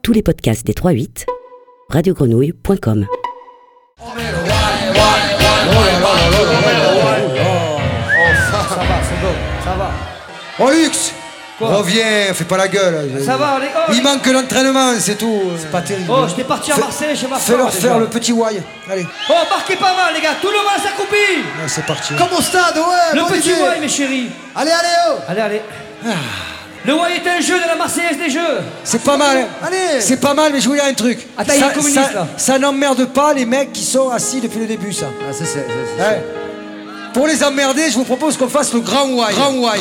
Tous les podcasts des 3-8, radiogrenouille.com. Ça va. Oh Lux, reviens, fais pas la gueule. Ça va, on est... Il manque l'entraînement, c'est tout. C'est pas terrible. Oh, j'étais parti à Marseille chez ma femme. Fais-leur faire le petit why. Allez. Oh, marquez pas mal, les gars, tout le monde s'accroupit. Ouais, c'est parti. Comme au stade, ouais. Le bon petit idée. why, mes chéris. Allez, oh. Allez. Le why est un jeu de la Marseillaise des jeux. C'est pas mal. Allez. C'est pas mal, mais je voulais dire un truc. Attends, il est communiste, là. Ça n'emmerde pas les mecs qui sont assis depuis le début, ça. Ah, c'est Ouais. Pour les emmerder, je vous propose qu'on fasse le grand why. Grand why.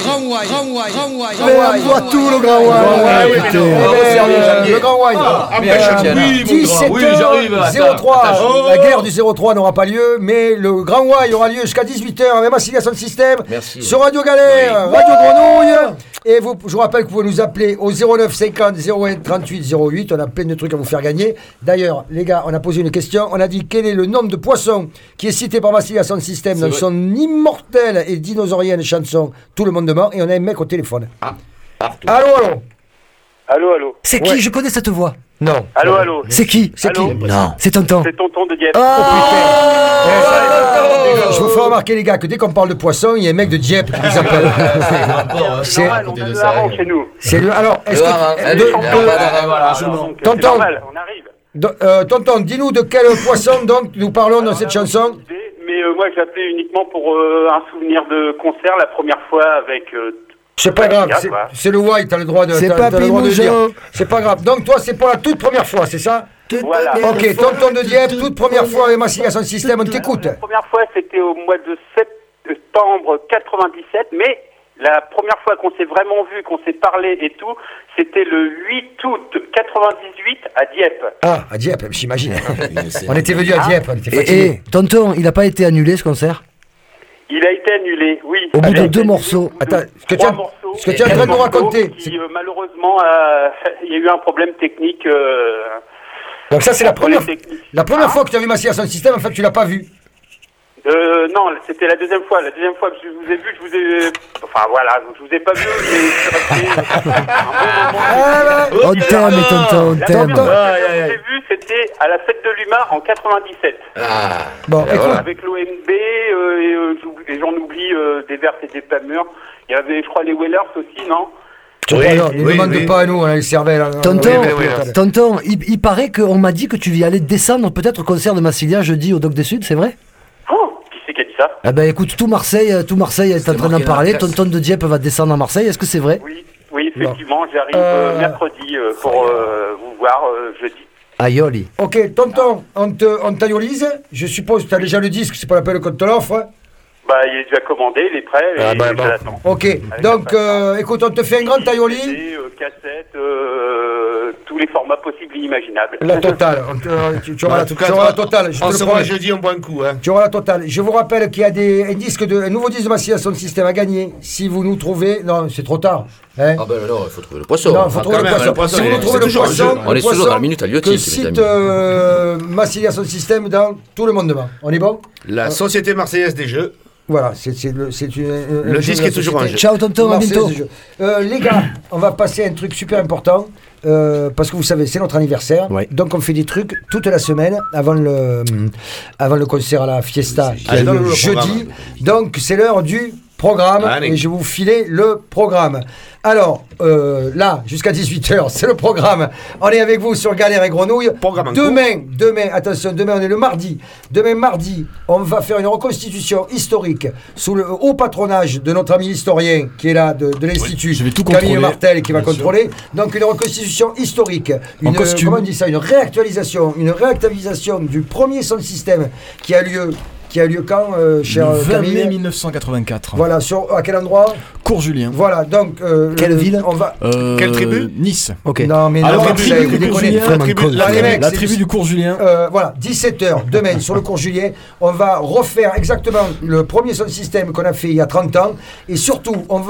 On voit tout le grand why. Le grand why. 17h03. La guerre du 03 n'aura pas lieu, mais le grand why aura lieu jusqu'à 18h avec Massilia Sound System. Merci. Sur Radio Galère, Radio Grenouille. Et je vous rappelle que vous pouvez nous appeler au 09 50 01 38 08. On a plein de trucs à vous faire gagner. D'ailleurs, les gars, on a posé une question. On a dit quel est le nombre de poissons qui est cité par Massilia Sound System dans son immortelle et dinosaurienne chanson Tout le monde demain. Et on a un mec au téléphone. Allô. C'est qui? Je connais cette voix. Non. Allô. C'est qui? Non. C'est Tonton. C'est tonton de Dieppe. Je vous fais remarquer, les gars, que dès qu'on parle de poisson, il y a un mec de Dieppe qui nous appelle. C'est normal, on a le hareng chez nous. C'est le. Alors, est-ce que. Tonton. C'est normal, on arrive. Tonton, dis-nous de quel poisson donc nous parlons dans cette chanson. Mais moi, j'appelais uniquement pour un souvenir de concert la première fois avec... C'est pas grave, c'est le white, t'as le droit de. C'est pas Pimoujo. C'est pas grave. Donc, toi, c'est pour la toute première fois, c'est ça? Voilà. Ok, tonton de Dieppe, toute première fois avec Massilia Sound System, on t'écoute. La première fois, c'était au mois de septembre 97, mais la première fois qu'on s'est vraiment vu, qu'on s'est parlé et tout, c'était le 8 août 98 à Dieppe. Ah, à Dieppe, j'imagine. On était venus à Dieppe, on était fatigués. Tonton, il n'a pas été annulé ce concert? Il a été annulé, oui. Au bout de 2 morceaux. Attends, ce que tu es en train de nous raconter. Malheureusement, il y a eu un problème technique. Donc ça, c'est la première fois que tu as vu Massilia Sound System, en fait, tu l'as pas vu. Non, c'était la deuxième fois. La deuxième fois que je vous ai vu, enfin voilà, je vous ai pas vu, mais je suis resté un bon moment. On t'aime, Tonton, on La t'aime. première fois que je vous ai vu, c'était à la fête de l'Humain en 97. Bon, écoute. Avec l'OMB, et j'en oublie des Vertes et des pas mûres. Il y avait, je crois, les Whalers aussi, non? Ne demande pas à nous, on a les cervelles. Tonton, il paraît qu'on m'a dit que tu y allais descendre peut-être au concert de Massilia jeudi au Doc des Suds, c'est vrai? Qui c'est qui a dit ça? Eh ben écoute, tout Marseille est en train d'en parler. Tonton de Dieppe va descendre à Marseille, est-ce que c'est vrai? Oui, effectivement, j'arrive mercredi pour vous voir jeudi. Aioli. Ok, tonton, on t'aïolise. Je suppose que tu as déjà le disque, c'est pas la peine qu'on te l'offre. Il est déjà commandé, il est prêt, et je l'attends. Ok, donc écoute, on te fait un grand taïoli. Cassette, tous les formats possibles et imaginables. La totale, tu auras la totale. On se voit jeudi, on boit un coup. Tu auras la totale. Je vous rappelle qu'il y a un nouveau disque de Massilia Sound System à gagner. Si vous nous trouvez, non, c'est trop tard. Hein? Ah ben non, il faut trouver le poisson. Non, il faut trouver le poisson. Si vous nous trouvez le poisson, on est toujours dans la minute à Lyotis. que cite Massilia Sound System dans Tout le monde demain. On est bon? La Société Marseillaise des Jeux. Voilà, le disque est toujours en jeu. Ciao Tonton, à bientôt. Les gars, on va passer à un truc super important. Parce que vous savez, c'est notre anniversaire. Ouais. Donc on fait des trucs toute la semaine avant le concert à la Fiesta qui a lieu jeudi. Donc c'est l'heure du programme et je vais vous filer le programme. Alors, là, jusqu'à 18h, c'est le programme. On est avec vous sur Galère et Grenouille. Demain, attention, demain on est le mardi. Demain, mardi, on va faire une reconstitution historique sous le haut patronage de notre ami historien qui est là, de l'Institut, Camille Martel, qui va contrôler. Donc, une reconstitution historique. Comment on dit ça? Une réactualisation du premier sound system qui a lieu quand, cher le 20 Camille mai 1984. Voilà, à quel endroit? Cours-Julien. Voilà, donc... quelle ville? Quelle tribu? Nice. Ok. Non, mais la tribu du Cours-Julien. Voilà, 17h, demain, sur le Cours-Julien, on va refaire exactement le premier sound system qu'on a fait il y a 30 ans, et surtout, on va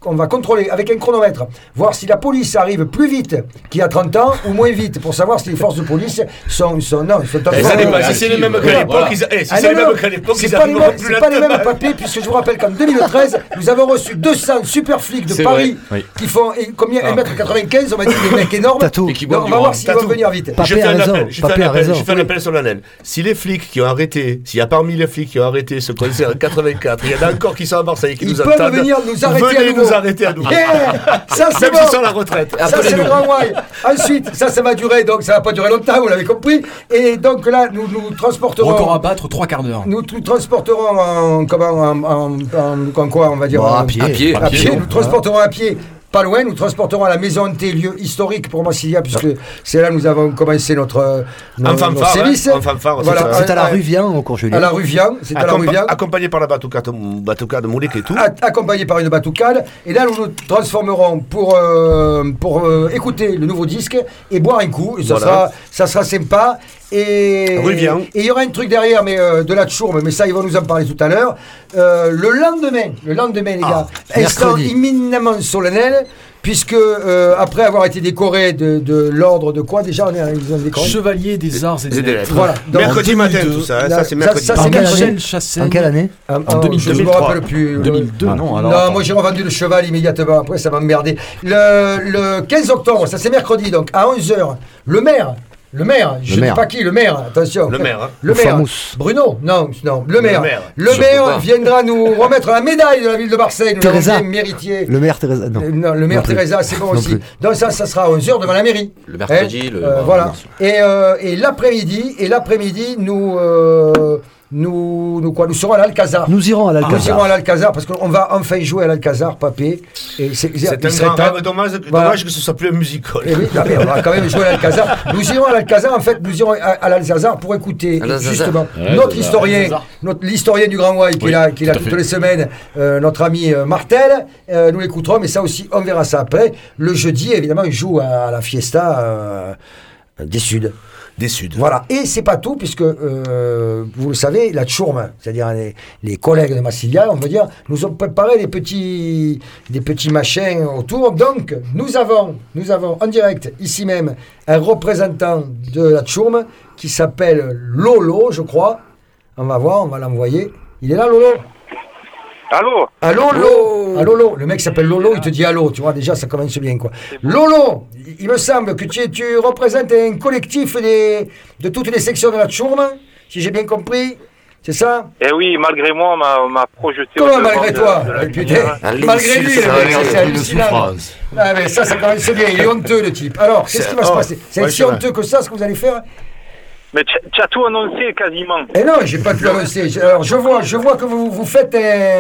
contrôler avec un chronomètre, voir si la police arrive plus vite qu'il y a 30 ans ou moins vite, pour savoir si les forces de police sont si c'est les mêmes qu'à l'époque, c'est pas les mêmes papiers, puisque je vous rappelle qu'en 2013, nous avons reçu 200 super flics de Paris qui font combien 1m95, on va dire des mecs énormes. On va voir s'ils vont venir vite. Je fais un appel solennel. Si les flics qui ont arrêté, s'il y a parmi les flics qui ont arrêté ce concert en 84, il y en a encore qui sont à Marseille qui nous attendent. Ils peuvent venir nous arrêter à nouveau. Ça, c'est bon. Sur la retraite. Ça, c'est le grand why. Ensuite, ça va durer, donc ça va pas durer longtemps, vous l'avez compris. Et donc là, nous transporterons. Record à battre 3 quarts d'heure. Nous transporterons en quoi, on va dire. À pied. Nous transporterons à pied. Pas loin, nous transporterons à la maison de thé, lieu historique pour Massilia, puisque c'est là que nous avons commencé notre service. Voilà, c'est à la rue Vian, au Courgelier. À la rue Vian, c'est à la rue Vian. Accompagné par la batoucade de Moulik et tout. Accompagné par une batoucade. Et là, nous nous transformerons pour écouter le nouveau disque et boire un coup. Et ça sera sympa. Et il y aura un truc derrière, mais de la tchourme, mais ça, ils vont nous en parler tout à l'heure. Le lendemain, les gars, instant éminemment solennel, puisque après avoir été décoré de l'ordre de quoi déjà ils ont décoré Chevalier des Arts et des Lettres. Voilà. Donc, mercredi matin, tout ça. Ça c'est mercredi. En quelle année? En 2002. Je ne me rappelle plus. 2002, non. Alors, non, moi j'ai revendu le cheval immédiatement. Après, ça m'a emmerdé. Le 15 octobre, ça c'est mercredi, donc à 11h, le maire, je ne sais pas qui, le maire, attention. Le maire. Bruno, non, le maire. Le maire viendra nous remettre la médaille de la ville de Marseille. Nous l'avons bien mérité. Le maire Teresa, non. Le maire Teresa, c'est bon aussi. Donc ça sera à 11h devant la mairie. Le mercredi, voilà. Et l'après-midi, nous serons à l'Alcazar. Nous irons à l'Alcazar parce qu'on va enfin jouer à l'Alcazar, Papé. C'est un grand dommage que ce soit plus un musical. Et oui, mais on va quand même jouer à l'Alcazar. Nous irons à l'Alcazar, en fait, à l'Alcazar pour écouter justement l'historien du Grand Why qui est là toutes les semaines, notre ami Martel. Nous l'écouterons, mais ça aussi, on verra ça après. Le jeudi, évidemment, il joue à la Fiesta des Suds. Voilà. Et c'est pas tout, puisque vous le savez, la tchourme, c'est-à-dire les collègues de Massilia, on va dire, nous ont préparé des petits machins autour. Donc, nous avons en direct, ici même, un représentant de la tchourme qui s'appelle Lolo, je crois. On va voir, on va l'envoyer. Il est là, Lolo? Allô, Lolo. Le mec s'appelle Lolo, il te dit allô, tu vois, déjà ça commence bien, quoi. Lolo, il me semble que tu représentes un collectif de toutes les sections de la tchourme, si j'ai bien compris, c'est ça? Eh oui, malgré moi, on m'a projeté... Comment malgré toi? Putain, malgré lui, le mec, c'est hallucinant. Ah mais ça commence bien, il est honteux, le type. Alors, qu'est-ce qui va se passer? C'est si honteux que ça, ce que vous allez faire? Mais tu as tout annoncé quasiment. Eh non, j'ai pas tout annoncé. Alors je vois que vous faites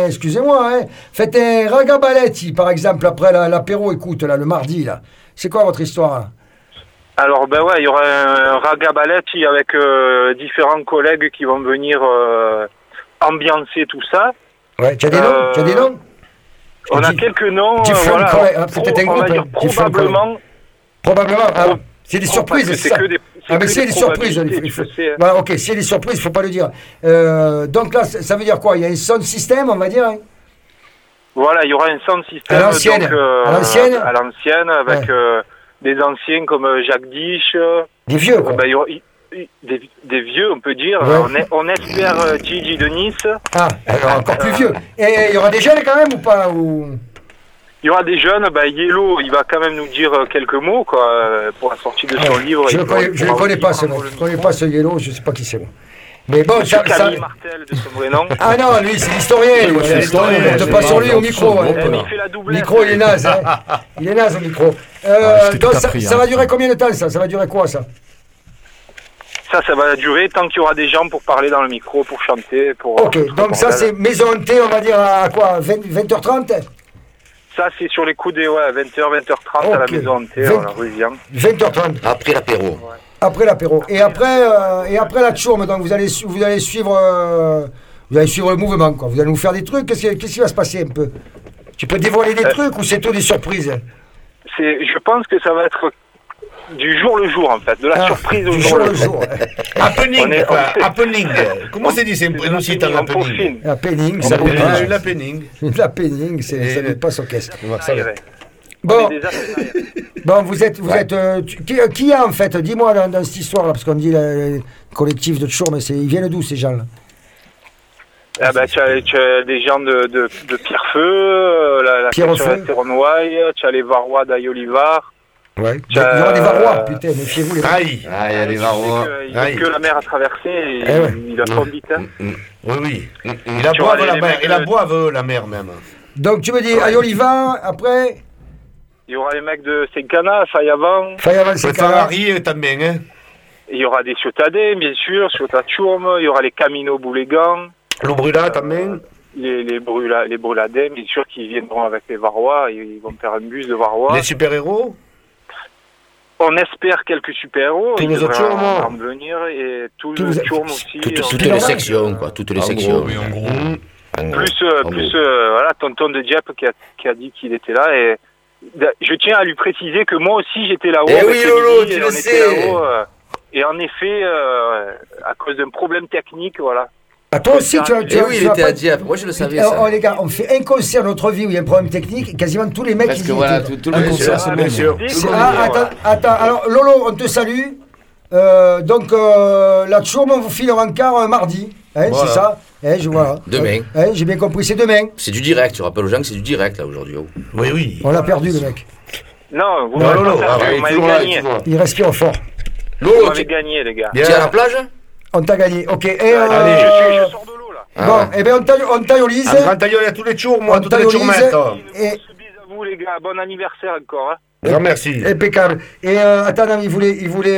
faites un ragabaletti, par exemple, après l'apéro, écoute, là, le mardi, là. C'est quoi votre histoire? Alors, il y aura un ragabaletti avec différents collègues qui vont venir ambiancer tout ça. Ouais, tu as des noms? On a quelques noms. Peut-être un groupe. Probablement. C'est des surprises, c'est ça. Mais c'est des surprises. Voilà, ok, c'est des surprises, il ne faut pas le dire. Donc là, ça veut dire quoi? Il y a un sound system, on va dire. Voilà, il y aura un sound system. À l'ancienne. À l'ancienne, avec des anciens comme Jacques Dich. Des vieux, quoi. Des vieux, on peut dire. Ouais. On espère Gigi de Nice. Ah, alors encore plus vieux. Et il y aura des jeunes quand même ou pas Il y aura des jeunes, Yellow, il va quand même nous dire quelques mots pour la sortie de son livre. Je ne connais pas ce nom. Je ne connais pas ce Yellow, je ne sais pas qui c'est. Mais bon, Camille Martel de son vrai nom. Ah non, lui, c'est l'historien. On ne monte pas sur lui au micro. Il fait la doublette. Le micro, il est naze. Il est naze au micro. Donc ça va durer combien de temps, ça? Ça va durer quoi, ça? Ça va durer tant qu'il y aura des gens pour parler dans le micro, pour chanter. Ok, donc ça, c'est maison hantée, on va dire à quoi? 20h30? Ça, c'est sur les coups des 20h, 20h30 à la maison hantée, à la rue Vian. 20h30. Après l'apéro. Ouais. Après l'apéro. Et après la tchourme, donc vous allez suivre le mouvement, quoi. Vous allez nous faire des trucs. Qu'est-ce qui va se passer un peu? Tu peux dévoiler des trucs ou c'est tout des surprises? Je pense que ça va être du jour le jour, en fait, de la surprise au jour le jour. Happening, quoi. Happening. Comment c'est dit? C'est un site en happening. Happening, ça veut dire. L'happening, ça n'est pas son caisse. Bon, vous êtes qui a en fait? Dis-moi dans cette histoire-là, parce qu'on dit le collectif de Tchour, mais ils viennent d'où ces gens-là? Ah bah, tu as des gens de Pierrefeu, la section Terrenoy, tu as les Varois d'Aïolivar. Ouais. Il y aura des Varois, putain, méfiez-vous les Varois. Il y a des Varois. Il n'y a que la mer à traverser et il a trop vite. Oui. Il la boive la mer, et la boive la mer même. Donc tu me dis Aïolivar, après. Il y aura les mecs de Sencana, Fayavan, Ferrari, también, hein. Il y aura des Ciotadins, bien sûr, Ciotachurm, il y aura les Camino Boulégan. Le Brula, también. Les Bruladins, bien sûr, qui viendront avec les Varois, ils vont faire un bus de Varois. Les super-héros. On espère quelques super-héros. Tous les autres Tchourm vont venir, et tous les Tchourm aussi. Toutes les sections, quoi, toutes les sections. Oui, en gros. Plus voilà, tonton de Dieppe qui a dit qu'il était là, et je tiens à lui préciser que moi aussi j'étais là-haut. Eh oui, Lolo, tu le sais. Et en effet, à cause d'un problème technique, voilà. Ah, toi aussi, tu il était à Dieppe. Moi, je le savais. Oh, les gars, on fait un concert dans notre vie où il y a un problème technique, et quasiment tous les mecs. Parce que voilà, tout le concert, c'est bien sûr. Attends, alors Lolo, on te salue. Donc, la Tchourm, on vous file un rencard mardi. Voilà. C'est ça. Je vois. Demain. J'ai bien compris, c'est demain. C'est du direct, tu rappelles aux gens que c'est du direct là aujourd'hui. Oui. On l'a perdu, le mec. Non, vous m'avez gagné. Il respire fort. Vous m'avez gagné, les gars. Tu es à la plage? On t'a gagné, ok. Allez, je sors de l'eau là. Bon, et bien on taillolise. On taillole à tous les Tchourm, moi, toutes les Tchourmettes. Et bisous à vous, les gars. Bon anniversaire encore. Merci. Impeccable. Et attends, il voulait.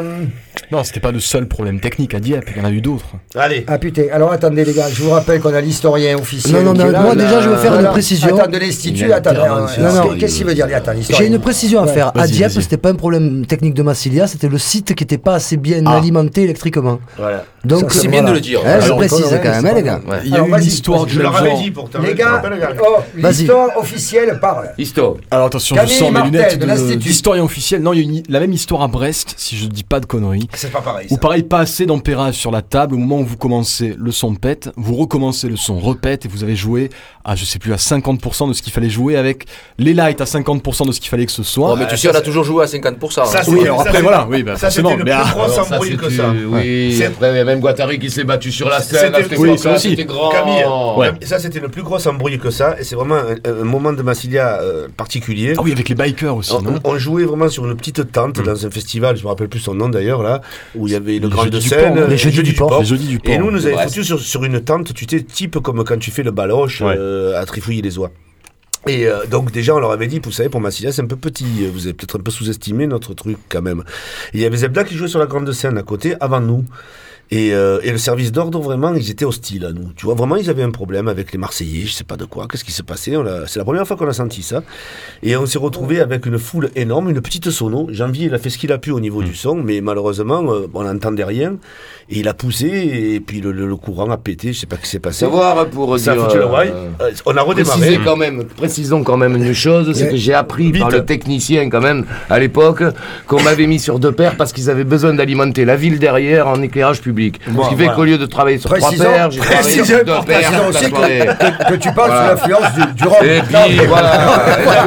Non, c'était pas le seul problème technique à Dieppe, il y en a eu d'autres. Allez. Ah putain, alors attendez les gars, je vous rappelle qu'on a l'historien officiel. Non, moi déjà je veux faire une précision. Attends, de l'Institut, attends. Qu'est-ce qu'il veut dire? Attends, j'ai une précision à faire. À Dieppe, c'était pas un problème technique de Massilia, c'était le site qui était pas assez bien alimenté électriquement. Voilà. Donc c'est bien de le dire. Je précise quand même, les gars. Il y a eu une histoire du genre. Je leur avais dit pourtant. Les gars, l'histoire officielle parle. Histoire. Alors attention, je sors mes lunettes de l'historien officiel. Non, il y a eu la même histoire à Brest, si je dis pas de conneries. C'est pas pareil. Ou pareil, pas assez d'ampérage sur la table. Au moment où vous commencez, le son pète. Vous recommencez, le son repète. Et vous avez joué à, je sais plus, à 50% de ce qu'il fallait jouer, avec les lights à 50% de ce qu'il fallait que ce soit. Oh, mais tu sais, on a toujours joué à 50%. Oui, alors après, voilà. Oui, forcément. C'était le plus gros embrouille que ça. Oui, après, il y a même Guattari qui s'est battu sur la scène. C'était grand. Camille, ça c'était le plus gros embrouille que ça. Et c'est vraiment un moment de Massilia particulier. Ah oui, avec les bikers aussi. On jouait vraiment sur une petite tente dans un festival, je me rappelle plus son nom d'ailleurs, là, où il y avait le grand de scène, les Jeudis du Port. Et nous avions foutu sur une tente, tu sais, type comme quand tu fais le baloche à trifouiller les oies. Et donc déjà on leur avait dit, vous savez, pour Massilia c'est un peu petit, vous avez peut-être un peu sous-estimé notre truc quand même. Et il y avait Zebda qui jouait sur la grande scène à côté avant nous. Et le service d'ordre, vraiment, ils étaient hostiles à nous. Tu vois, vraiment, ils avaient un problème avec les Marseillais, je sais pas de quoi. Qu'est-ce qui s'est passé? C'est la première fois qu'on a senti ça. Et on s'est retrouvé avec une foule énorme, une petite sono. Janvier, il a fait ce qu'il a pu au niveau du son, mais malheureusement, on n'entendait rien. Et il a poussé, et puis le courant a pété, je sais pas ce qui s'est passé. Savoir pour ça dire... a foutu le rail. On a redémarré. Précisons quand même une chose, c'est que j'ai appris par le technicien quand même, à l'époque, qu'on m'avait mis sur 2 paires parce qu'ils avaient besoin d'alimenter la ville derrière en éclairage public. Ce qui fait qu'au lieu de travailler sur 3 paires, j'ai travaillé sur 2 paires. Aussi que tu parles sous l'influence du rhum. Et puis voilà.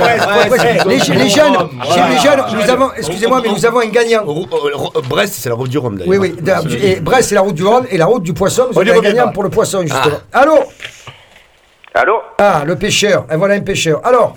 Les jeunes, nous avons, excusez-moi, mais nous avons un gagnant. Brest, c'est la route du Rhum d'ailleurs. Oui. Et Brest, c'est la route du Rhum et la route du poisson. Vous avez un gagnant pour le poisson, justement. Allô? Ah, le pêcheur. Et voilà un pêcheur. Alors.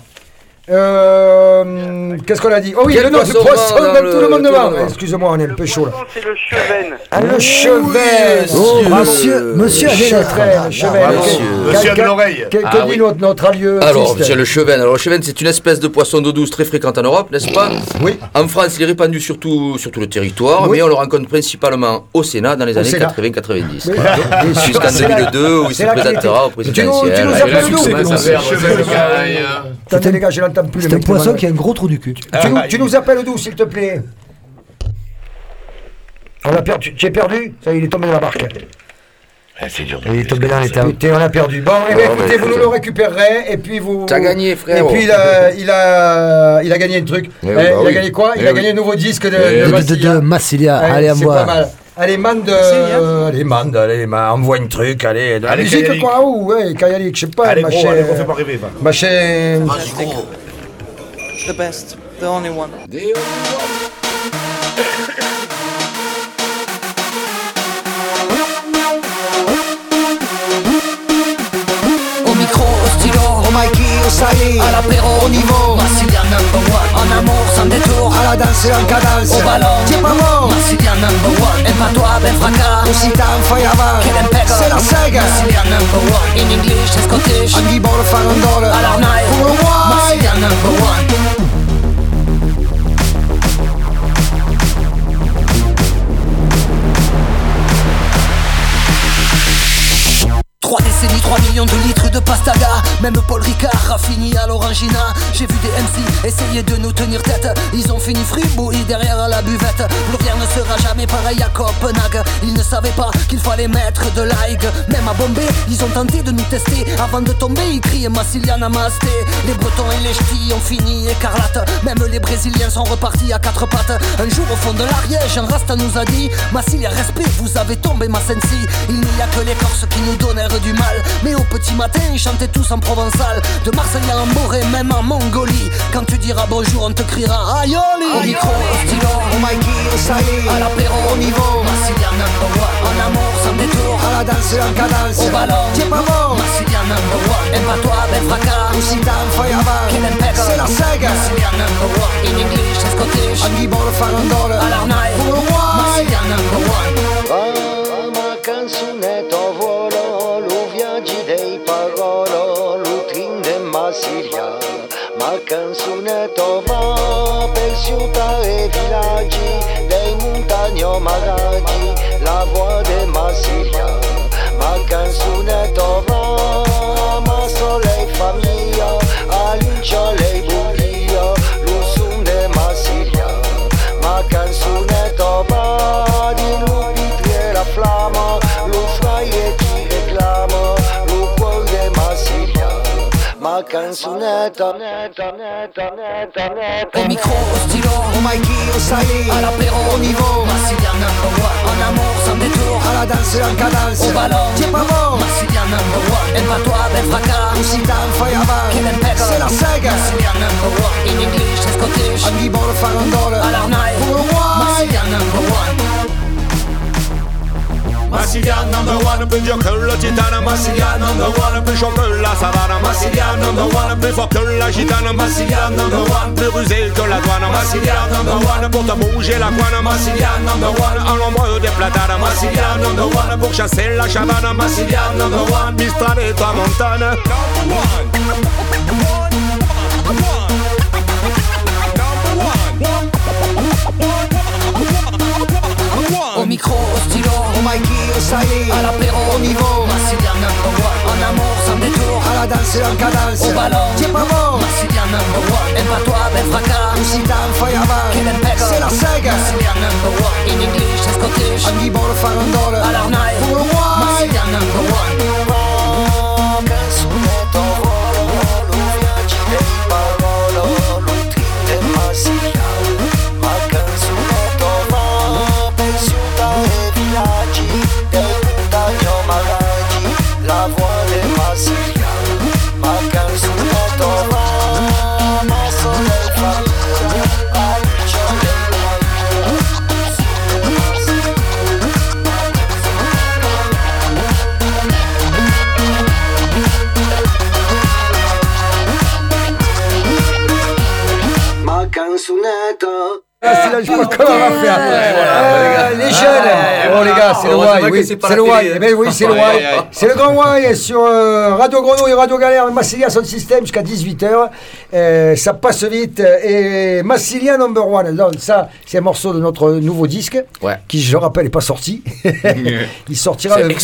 Qu'est-ce qu'on a dit? Oh oui, le nom du poisson, tout le monde demande. Excusez-moi, on est un peu chaud là. C'est le Cheven. Ah, le Cheven. Oh, monsieur a des lettres. Monsieur a de l'oreille. Que dit notre allieu? Alors, monsieur le Cheven. Alors, le Cheven, c'est une espèce de poisson d'eau douce très fréquente en Europe, n'est-ce pas? Oui. En France, il est répandu sur tout le territoire, mais on le rencontre principalement au Sénat dans les années 80-90. Jusqu'en 2002, où il se présentera au présidentiel. Tu nous appelles d'où? Attendez les gars, je l'entends plus. C'est un poisson qui a un gros trou du cul. Tu nous appelles d'où, s'il te plaît? On l'a perdu. Tu es perdu? Ça y est, il est tombé dans la barque. C'est dur. Il est tombé dans les temps. Écoutez, on a perdu. Bon, écoutez, vous nous le récupérerez et puis vous. T'as gagné, frère. Et puis il a gagné un truc. Il a gagné quoi? Il a gagné un nouveau disque de Massilia. Allez, c'est pas mal. Allez, allez, envoie un truc, allez, de la musique quoi, ou ouais, Kayalik, je sais pas, allez, gros, fais pas rêver, va. Machin. The best, the only one. Au micro, au stylo, au Mikey, au Sally, à l'apéro, au niveau, Massilia number one. En amour, sans détour, à la danse et en cadence, au ballon, t'es pas mort, Massilia number one. Et pas toi, ben fracas, au sitan, feuillava, c'est la sega, Massilia number one. In English, c'est Scottish, en guibord, farandole, à l'arnaille, pour le roi, Massilia number one. 3 décennies, 3 millions de litres de pastaga. Même Paul Ricard a fini à l'orangina. J'ai vu des MC essayer de nous tenir tête. Ils ont fini fribouillis derrière la buvette. Plus rien ne sera jamais pareil à Copenhague. Ils ne savaient pas qu'il fallait mettre de l'aig. Même à Bombay, ils ont tenté de nous tester. Avant de tomber, ils criaient Massilia Namasté. Les Bretons et les Ch'tis ont fini écarlate. Même les Brésiliens sont repartis à 4 pattes. Un jour au fond de l'Ariège, un Rasta nous a dit Massilia, respect, vous avez tombé ma sensi. Il n'y a que les Corses qui nous donnèrent du mal. Mais au petit matin, ils chantaient tous en provençal. De Marseille à Amboré, même en Mongolie. Quand tu diras bonjour, on te criera Aïoli. Au micro, au stylo, au Mikey, au Sally, à l'apéro, au niveau, Massilia number one. En amour, sans détour, à la danse et en cadence, au ballon, t'es pas mort, Massilia number one. Aime pas toi, ben fracas, au sitan, feuillava, c'est la sega, Massilia number one. In English, c'est Scottish, en guibord, farandole, à l'arnaille, pour le roi, Massilia number one. Ma canzunetta volo, lo viaggi dei parolo, lo trin de Massilia. Ma canzunetta va per città e villaggi, dei montagni o maraggi, la voix de Massilia. Ma canzunetta va, ma soleil famiglia, all'inciole buia, lo son de Massilia. Ma canzunetta va, di lupi la flamma, lo fai e ti reclama, lo cuore de Massilia. Ma canzunetta, au micro, au stylo, au Mikey, au Sally, à l'apéro, au niveau, Massilia number one. En amour, sans détour, à la danse et en cadence, au ballon, t'es pas mort, Massilia number one. Aime pas toi, ben fracas, au sitan, feuillava, c'est la sega, Massilia number one. In English, c'est Scottish, en guibord, farandole, à l'arnaille, pour le roi, Massilia number one. Massilia number one, plus dur que le titane. Massilia number one, plus chaud que la savane. Massilia number one, plus fort que la gitane. Massilia number one, plus rusé que la douane. Massilia number one, pour te bouger la couane. Massilia number one, en l'ombre des platanes. Massilia number one, pour chasser la chavane. Massilia number one, Mistral et toi montagne. Au micro, au stylo, au Mikey, au Sally, à l'apéro, au niveau, Massilia number one. En amour, sans détour, à la danse et en cadence, au ballon, t'es pas mort, Massilia number one. Aime pas toi, ben fracas, au sitan, feuillava, c'est la sega, Massilia number one. In English, c'est Scottish, en guibord, farandole, à l'arnaille, pour le roi, Massilia number one. canzunetta volo, lo viaggi dei parolo, lo trin de Massilia. Ma canzunetta va per città e villaggi, dei montagni o maraggi, la voix de Massilia. Ma canzunetta va, ma soleil famiglia, all'inciole ma canzunetta. C'est là, je sais pas comment on va faire. Les jeunes, oh les gars, c'est le Y, oui, c'est le Y. Eh ben oui, c'est le Y. C'est le grand Y sur Radio Grenouille et Radio Galère. Massilia son système jusqu'à 18h. Ça passe vite. Et Massilia number one. Donc, ça, c'est un morceau de notre nouveau disque. Qui, je le rappelle, n'est pas sorti. Il sortira le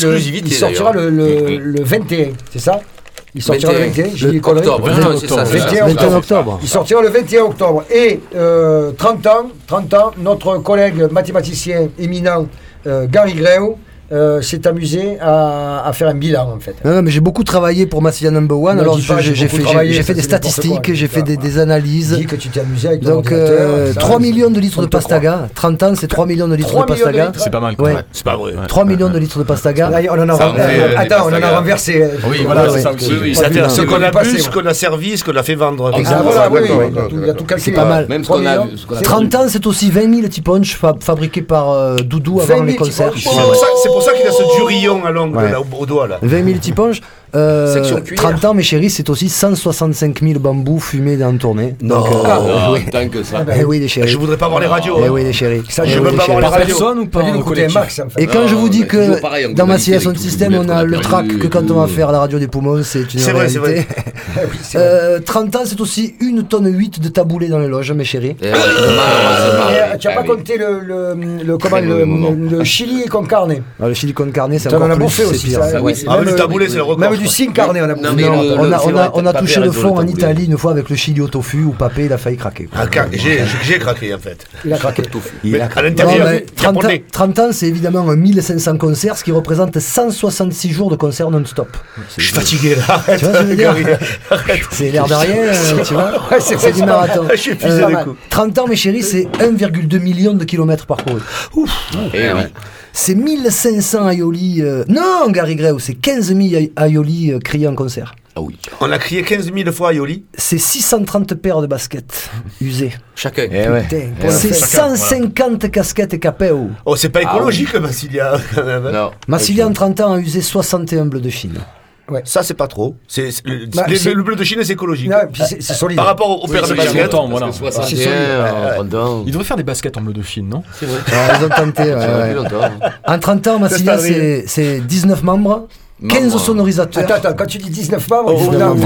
21, c'est ça? Il sortira le 21, j'ai dit octobre. 21 octobre. Il sortira le 21 octobre. Et 30 ans, notre collègue mathématicien éminent, Gary Greu, s'est amusé à faire un bilan en fait. Non, mais j'ai beaucoup travaillé pour Massilia No. 1. Alors j'ai fait des statistiques, j'ai fait des analyses. Dis que tu t'es amusé avec ton Donc ordinateur, 3 millions de litres de Pastaga. 30 ans, c'est 3 millions de litres de Pastaga. C'est pas mal. Ouais. C'est pas vrai. 3 millions de litres de Pastaga. On en a renversé. Oui, voilà, c'est ça aussi. C'est-à-dire ce qu'on a bu, ce qu'on a servi, ce qu'on a fait vendre. Voilà, oui, il y a tout calculé. C'est pas mal. Même ce qu'on a vu. 30 ans, c'est aussi 20 000 T-Punch fabriqués par Doudou avant les concerts. C'est pour ça qu'il a ce durillon à l'ongle au doigt là. 20 000 T-Punch. 30 ans, mes chéris, c'est aussi 165 000 bambous fumés dans une tournée. Non, oui. Tant que ça. Oui, les chéris. Je voudrais pas voir les radios. Oui, les chéris. Je veux pas voir les radios. Personne ou pas Et quand je vous dis que dans Massilia Sound System, on a le track que quand on va faire la radio des poumons, c'est une réalité. 30 ans, c'est aussi 1 tonne 8 de taboulé dans les loges, mes chéris. Tu n'as pas compté le chili con carne. Le chili con carne, c'est encore plus. On a bouffé aussi ça. Le taboulé, c'est le record. Même du sin carne, on a bouffé. On a touché le fond en Italie une fois avec le chili au tofu où Papé il a failli craquer. J'ai craqué en fait. Il a craqué. À l'intérieur, 30 ans, c'est évidemment 1500 concerts, ce qui représente 166 jours de concerts non-stop. Je suis fatigué là. Tu vois ce que je veux dire? C'est l'air de rien, tu vois. C'est du marathon. Je suis épuisé du coup. 30 ans, mes chéris, c'est 1,2 million de kilomètres parcourus. C'est 1500 aioli. Non, Gary Gray, c'est 15 000 aioli criés en concert. Ah oui. On a crié 15 000 fois aioli. C'est 630 paires de baskets usées. Chacun. C'est 150 casquettes et capéo. Oh, c'est pas écologique, Massilia, quand même. Non. Massilia, en 30 ans, a usé 61 bleus de Chine. Ouais. Ça, c'est pas trop. Le bleu de Chine, c'est écologique. Non, puis c'est solide. Par rapport au paire de baskets. Voilà. C'est solide. Il devrait faire des baskets en bleu de Chine, non? C'est vrai. Ils ont tenté. En 30 ans, Massilia, c'est 19 membres. 15 sonorisateurs. Attends, quand tu dis 19 membres,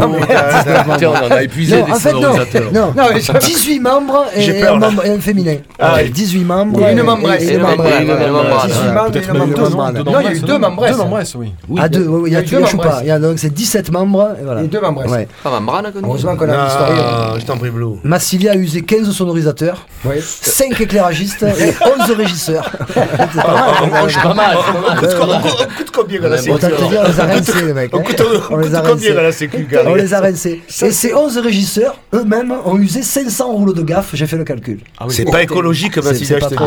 on en a épuisé des sonorisateurs. Non, 18 membres et un féminin. 18 membres et une membresse. 18 membres et une membresse. Non, il y a eu 2 membresses. 2 membresses, oui. Ah, 2, il y a 2 choupas. Donc c'est 17 membres. Et 2 membresses. Pas membrane, heureusement qu'on a l'histoire. Je t'en prie, Blue. Massilia a usé 15 sonorisateurs, 5 éclairagistes et 11 régisseurs. C'est pas mal. On coûte combien à la sécu? On les a rincés, les mecs. On les a combien à la sécu? On les a rincés. Et ces 11 régisseurs, eux-mêmes, ont usé 500 rouleaux de gaffe. J'ai fait le calcul. C'est pas écologique, Massilia. Ça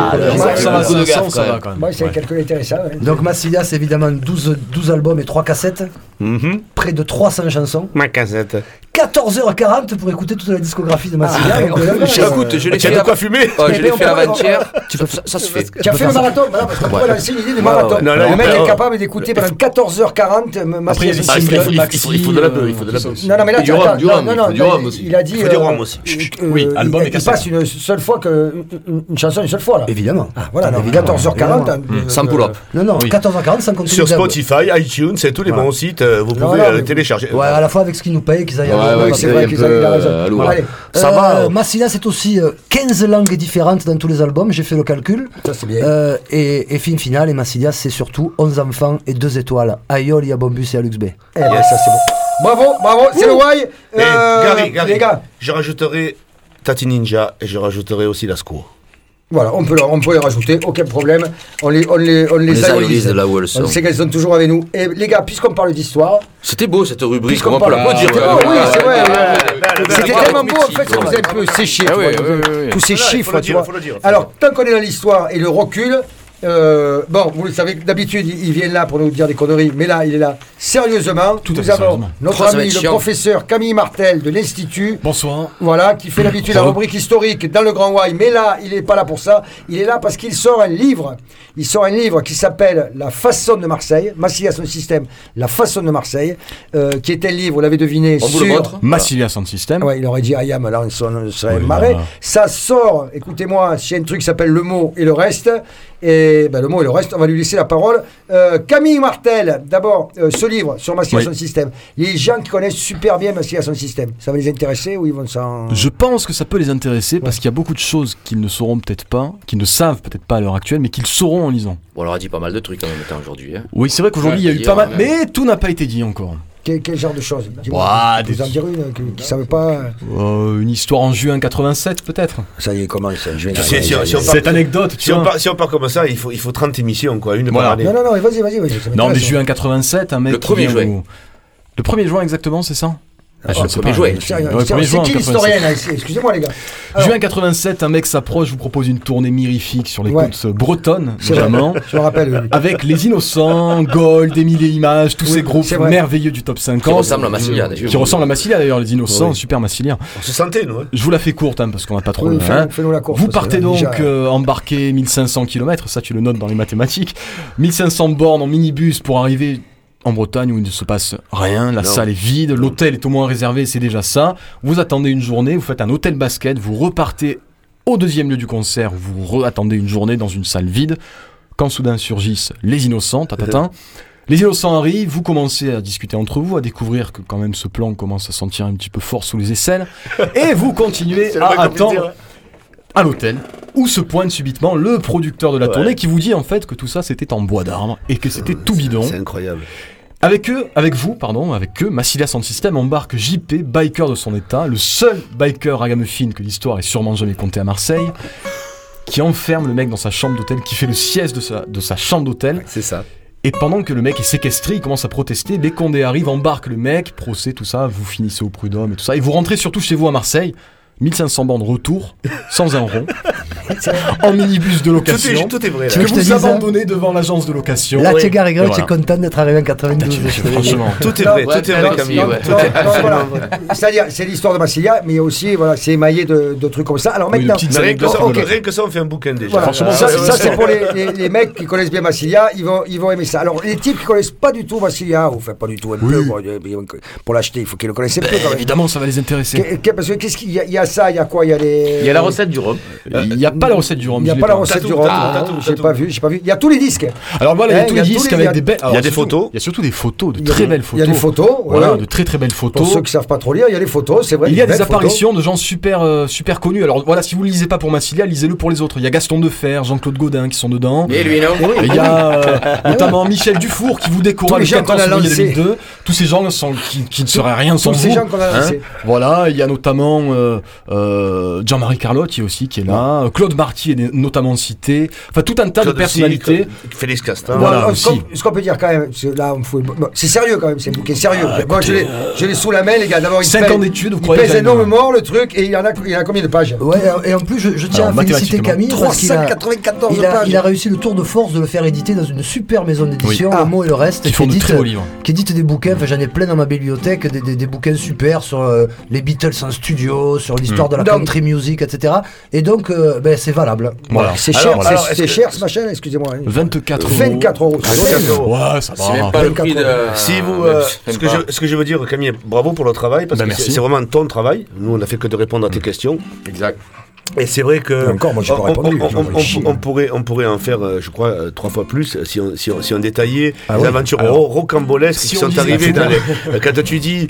va quand même. Moi, c'est un calcul intéressant. Donc Massilia, c'est évidemment 12 albums et 3 cassettes. Près de 300 chansons. Ma cassette. 14h40 pour écouter toute la discographie de Massilia. Écoute, je l'ai fait. Tu as de quoi fumer? Je l'ai fait avant-hier. Ça se fait. Tu as fait le marathon? Parce qu'on pourrait lancer l'idée du marathon. Le mec est capable d'écouter pendant 14h40 Massilia. Il faut de la bœuf. Non, mais là, du rhum aussi. Il a dit. Il faut du rhum aussi. Oui, album et il cassette. passe une seule fois, une chanson une seule fois là. Évidemment. Voilà, 14h40. Sans pull-up. Non, 14h40 sans compter sur Spotify, iTunes, c'est tous les bons sites, vous pouvez télécharger. Ouais, à la fois avec ce qu'ils nous payent, qu'ils aillent c'est vrai qu'ils avaient raison. Allez, ça va. Massilia, c'est aussi 15 langues différentes dans tous les albums, j'ai fait le calcul. Ça, c'est bien. Et film final, et Massilia, c'est surtout 11 enfants et 2 étoiles. À Aioli, à Bombus et à Lux B. Ça, c'est bon. Bravo, c'est le why. Gary, les gars. Je rajouterai Tati Ninja et je rajouterai aussi Lasco. Voilà, on peut les rajouter, aucun problème. On les aïolise de là où elles sont. On sait qu'elles sont toujours avec nous. Et les gars, puisqu'on parle d'histoire. C'était beau cette rubrique, comment on peut l'applaudir. Oui, c'est vrai. C'était tellement beau, en fait, ça vous a un peu séché. Tous ces chiffres, tu vois. Alors, tant qu'on est dans l'histoire et le recul. Bon, vous le savez, d'habitude, il vient là pour nous dire des conneries, mais là, il est là sérieusement. Nous avons notre ami, le professeur Camille Martel de l'Institut. Bonsoir. Voilà, qui fait d'habitude la rubrique historique dans le Grand Y, mais là, il n'est pas là pour ça. Il est là parce qu'il sort un livre. Il sort un livre qui s'appelle La façon de Marseille, Massilia Sound System, La façon de Marseille, qui est un livre, vous l'avez deviné, sur Massilia Sound System. Ouais, il aurait dit Ayam, là, on serait marré. Ça sort, écoutez-moi, c'est un truc qui s'appelle Le mot et le reste. Et le mot et le reste, on va lui laisser la parole. Camille Martel, d'abord, ce livre sur Massilia Sound System. Les gens qui connaissent super bien Massilia Sound System, ça va les intéresser ou ils vont s'en... Je pense que ça peut les intéresser parce qu'il y a beaucoup de choses qu'ils ne sauront peut-être pas, qu'ils ne savent peut-être pas à l'heure actuelle, mais qu'ils sauront en lisant. On leur a dit pas mal de trucs en même temps aujourd'hui. Hein. Oui, c'est vrai qu'aujourd'hui il y a eu pas mal, mais tout n'a pas été dit encore. Quel genre de choses? Vous en dire une qui ne savent pas. Une histoire en juin 87 peut-être. Ça y est, comment c'est en juin? Cette anecdote. Si on part comme ça, il faut 30 émissions, quoi, une par année. Non, vas-y. Non, mais juin 87, un mec. Le 1er juin. Le 1er juin exactement, c'est ça? Je ne sais pas. C'est qui l'historien là? Excusez-moi les gars. Juin 87, un mec s'approche, vous propose une tournée mirifique sur les côtes bretonnes, notamment. Je me rappelle. Avec Les Innocents, Gold, Émile et Images, tous ces groupes merveilleux du top 50. Qui ressemblent à Massilia d'ailleurs. Qui ressemblent à Massilia d'ailleurs, Les Innocents, super Massilia. On se sentait, nous. Je vous la fais courte, parce qu'on n'a pas trop le fais-nous la courte. Vous partez donc embarquer 1500 km, ça tu le notes dans les mathématiques. 1500 bornes en minibus pour arriver en Bretagne où il ne se passe rien, la salle est vide, l'hôtel est au moins réservé, c'est déjà ça. Vous attendez une journée, vous faites un hôtel basket, vous repartez au deuxième lieu du concert, vous attendez une journée dans une salle vide, quand soudain surgissent les Innocents, Les Innocents arrivent, vous commencez à discuter entre vous, à découvrir que quand même ce plan commence à sentir un petit peu fort sous les aisselles, et vous continuez à attendre à l'hôtel, où se pointe subitement le producteur de la tournée qui vous dit en fait que tout ça c'était en bois d'arbre et que c'était tout bidon. C'est incroyable. Avec eux, Massilia Sound System embarque JP, biker de son état, le seul biker ragamuffin que l'histoire ait sûrement jamais compté à Marseille, qui enferme le mec dans sa chambre d'hôtel, qui fait le sieste de sa chambre d'hôtel. C'est ça. Et pendant que le mec est séquestré, il commence à protester, les condés arrivent, embarquent le mec, procès, tout ça, vous finissez au prud'homme et tout ça, et vous rentrez surtout chez vous à Marseille. 1500 bandes retour, sans un rond, en minibus de location, tout est vrai, là. que vous abandonnez devant l'agence de location. Là, tu es content d'être arrivé en 92. Franchement. Tout est vrai, Camille. C'est-à-dire, c'est l'histoire de Massilia, mais aussi, c'est émaillé de trucs comme ça. Alors maintenant, rien que ça, on fait un bouquin déjà. Franchement, ça c'est pour les mecs qui connaissent bien Massilia, ils vont aimer ça. Alors, les types qui connaissent pas du tout Massilia, enfin pas du tout, un peu, pour l'acheter, il faut qu'ils le connaissent un peu. Évidemment, ça va les intéresser. Parce que qu'est-ce qu'il y a ça, il y a quoi? Il y a la recette du rhum. Il n'y a pas la recette du rhum. Il n'y a pas la recette du rhum. J'ai pas vu. Il y a tous les disques. Alors voilà, il y a tous les disques avec des belles. Il y a des photos. Il y a surtout des photos, de très belles photos. Il y a des photos. Voilà, de très très belles photos. Pour ceux qui savent pas trop lire, il y a des photos, c'est vrai. Il y a des apparitions de gens super connus. Alors voilà, si vous le lisez pas pour Massilia, lisez-le pour les autres. Il y a Gaston Defer, Jean-Claude Godin qui sont dedans. Et lui, non. Il y a notamment Michel Dufour qui vous décora le 14 février 2002. Tous ces gens qui ne seraient rien sans vous. Tous ces gens qu'on a lancés. Voilà, il y a notamment Jean-Marie Carlotti aussi qui est là, Claude Marty est notamment cité, enfin tout un tas de personnalités. Félix Castin. Voilà, ce qu'on peut dire quand même, c'est sérieux quand même, c'est un bouquin sérieux. Moi je l'ai sous la main les gars, d'abord 5 ans d'études, vous croyez? Il pèse énormément le truc et il y en a combien de pages? Ouais, et en plus je tiens à féliciter Camille 394 pages. Il a réussi le tour de force de le faire éditer dans une super maison d'édition, Le Mot et le Reste, qui édite des bouquins, enfin j'en ai plein dans ma bibliothèque, des bouquins super sur les Beatles en studio, sur l'histoire de la country music, etc. Et donc, c'est valable. Voilà. C'est cher, c'est cher ce machin, excusez-moi. 24 €. 24 €. Ouais, ça va. C'est même pas le prix de. Si vous, ce que je veux dire, Camille, bravo pour le travail, parce que c'est vraiment ton travail. Nous, on n'a fait que de répondre à tes questions. Exact. Et c'est vrai que encore, moi, j'ai pas répondu. on pourrait en faire, je crois, 3 fois plus si on détaillait les aventures rocambolesques qui sont arrivées dans les. Quand tu dis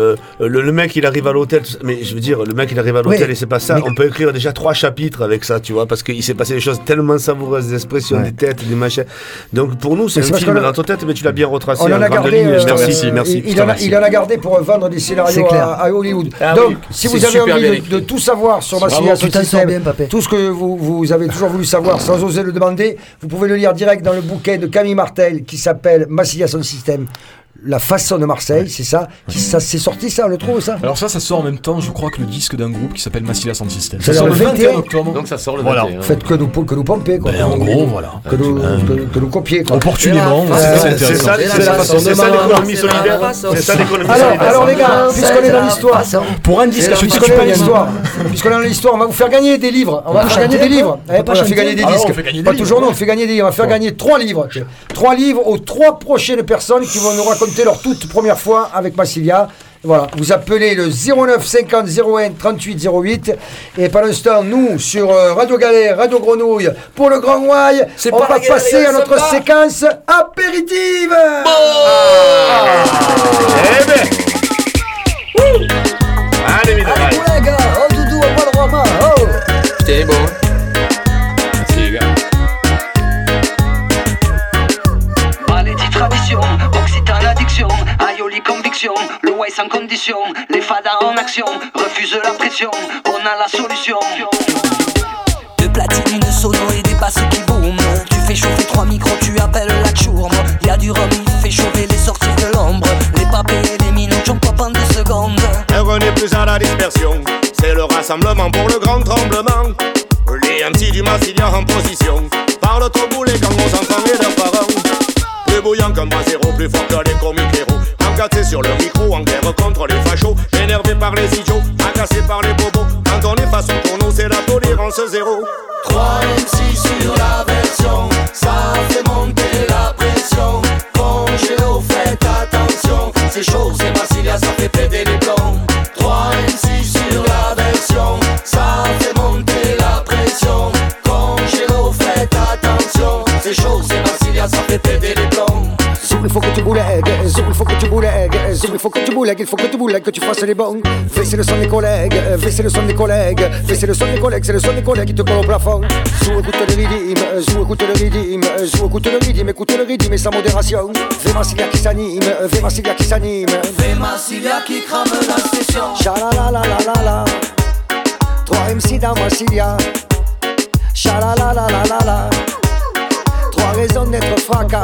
le mec il arrive à l'hôtel, mais je veux dire le mec il arrive à l'hôtel et c'est pas ça. On peut écrire déjà 3 chapitres avec ça, tu vois, parce qu'il s'est passé des choses tellement savoureuses, des expressions, des têtes, des machins. Donc pour nous c'est un film dans ta tête, mais tu l'as bien retracé. On en a gardé. Merci. Il en a gardé pour vendre des scénarios à Hollywood. Donc si vous avez envie de tout savoir sur Massilia Sound System, tout ce que vous avez toujours voulu savoir sans oser le demander, vous pouvez le lire direct dans le bouquin de Camille Martel qui s'appelle Massilia Sound System. La façon de Marseille, c'est ça. Ça c'est sorti, ça, on le trouve, ça. Alors ça sort en même temps, je crois, que le disque d'un groupe qui s'appelle Massilia Sound System. Ça sort le 21 octobre. Donc ça sort le 21. Faites que nous pomper, quoi. En gros, voilà. Que nous copier, quoi. Opportunément, c'est intéressant. C'est la façon de l'économie solidaire. C'est ça l'économie solidaire. Alors les gars, puisqu'on est dans l'histoire, pour un disque, puisqu'on est dans l'histoire, on va vous faire gagner des livres. On va faire gagner des livres. On va faire gagner des disques. Pas toujours, non, on fait gagner des livres. On va faire gagner 3 livres. 3 livres aux 3 prochaines personnes qui vont nous raconter leur toute première fois avec Massilia. Voilà, vous appelez le 09 50 01 38 08 et pendant ce temps, nous sur Radio Galère, Radio Grenouille pour le Grand Ouaille, on va passer à notre séquence apéritive. Allez les gars, oh doudou, on va le roi, oh. C'était bon. Merci les gars. Maladie tradition, occitan addiction, aioli conviction. sans condition. Les fadas en action, refusent la pression. On a la solution. Deux platines, une sono et des basses qui boom. Tu fais chauffer 3 micros, tu appelles la chourme. Y'a du rhum, il fait chauffer les sorties de l'ombre. Les papés et les minous, j'en pop en 2 secondes. On n'est plus à la dispersion, c'est le rassemblement pour le grand tremblement. Les MC du Massilia en position parlent au bout les gangs aux enfants et leurs parents. Plus bouillant qu'un brasero, plus fort que les comiques héros. Encadrés sur le micro, en guerre contre les fachos. Énervés par les idiots, agacés par les bobos. Quand on est face au tourneau, c'est la tolérance zéro. 3 MC sur la version, ça fait monter la pression. Congélo, faites attention, c'est chaud, c'est Massilia, ça fait péter les plombs. 3 MC sur la version, ça fait monter la pression. Congélo, faites attention, c'est chaud, c'est Massilia, ça fait péter les plombs. Il faut que tu boulègues, il faut que tu boulègues, il faut que tu boulègues, il faut que tu boulègues, que tu fasses les bons. Fais c'est le son des collègues, fais c'est le son des collègues, fais c'est le son des collègues, c'est le son des collègues qui te colle au plafond. Joue, écoute le rythme, joue, écoute le rythme, joue, écoute le rythme, écoute le rythme et sans modération. Fais Massilia qui s'anime, fais Massilia qui s'anime. Fais Massilia qui crame la session. Cha-la-la-la-la-la-la, 3 MC dans Massilia. Cha-la-la-la-la-la-la, 3 raisons d'être fracas.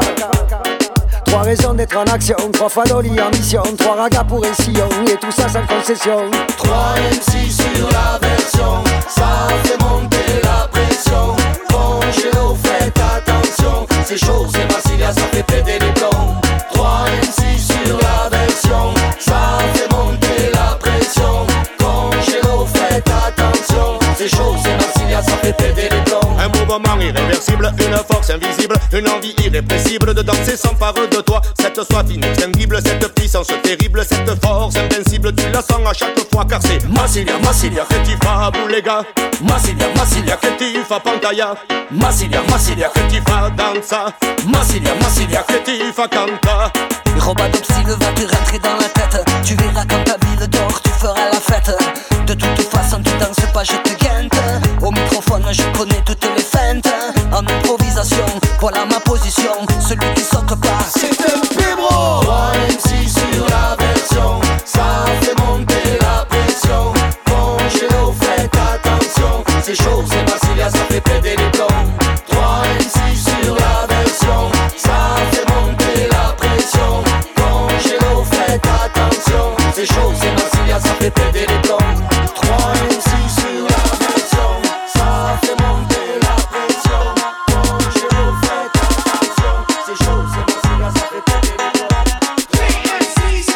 3 raisons d'être en action, 3 fadolis en mission, 3 ragas pour un sillon, et tout ça sans concession. 3 MC sur la version, ça fait monter la pression. Congélo, faites attention, c'est chaud, c'est Massilia, ça fait péter les plombs. 3 MC sur la version, ça fait monter la pression. Congélo, faites attention, c'est chaud, c'est Massilia, ça fait péter les plombs. Un mouvement irréversible, une force invisible, une envie irrépressible de danser s'empare de toi. Cette soif inextinguible, cette puissance terrible, cette force invincible, tu la sens à chaque fois car c'est Massilia, Massilia, que tu fais boulega. Massilia, Massilia, que tu fais pantaya. Massilia, Massilia, que tu fais dansa. Massilia, Massilia, que tu fais canta. Robadopsil va te rentrer dans la tête. Tu verras quand ta ville dort, tu feras la fête. De toute façon tu danses pas, je te guinte. Au microphone je connais toutes les feintes. En improvisation, voilà ma position. Celui qui saute pas, c'est un pibro. 3 MC sur la version, ça fait monter la pression. Congélo, faites attention, c'est chaud, c'est Massilia, ça fait péter les plombs. 3 MC sur la version, ça fait monter la pression. Congélo, faites attention, c'est chaud, c'est Massilia, ça fait péter les plombs. 3 MC sur la version, ça fait monter la pression. Congélo, faites attention, c'est chaud, c'est Massilia, ça fait péter les plombs. 3 MCs,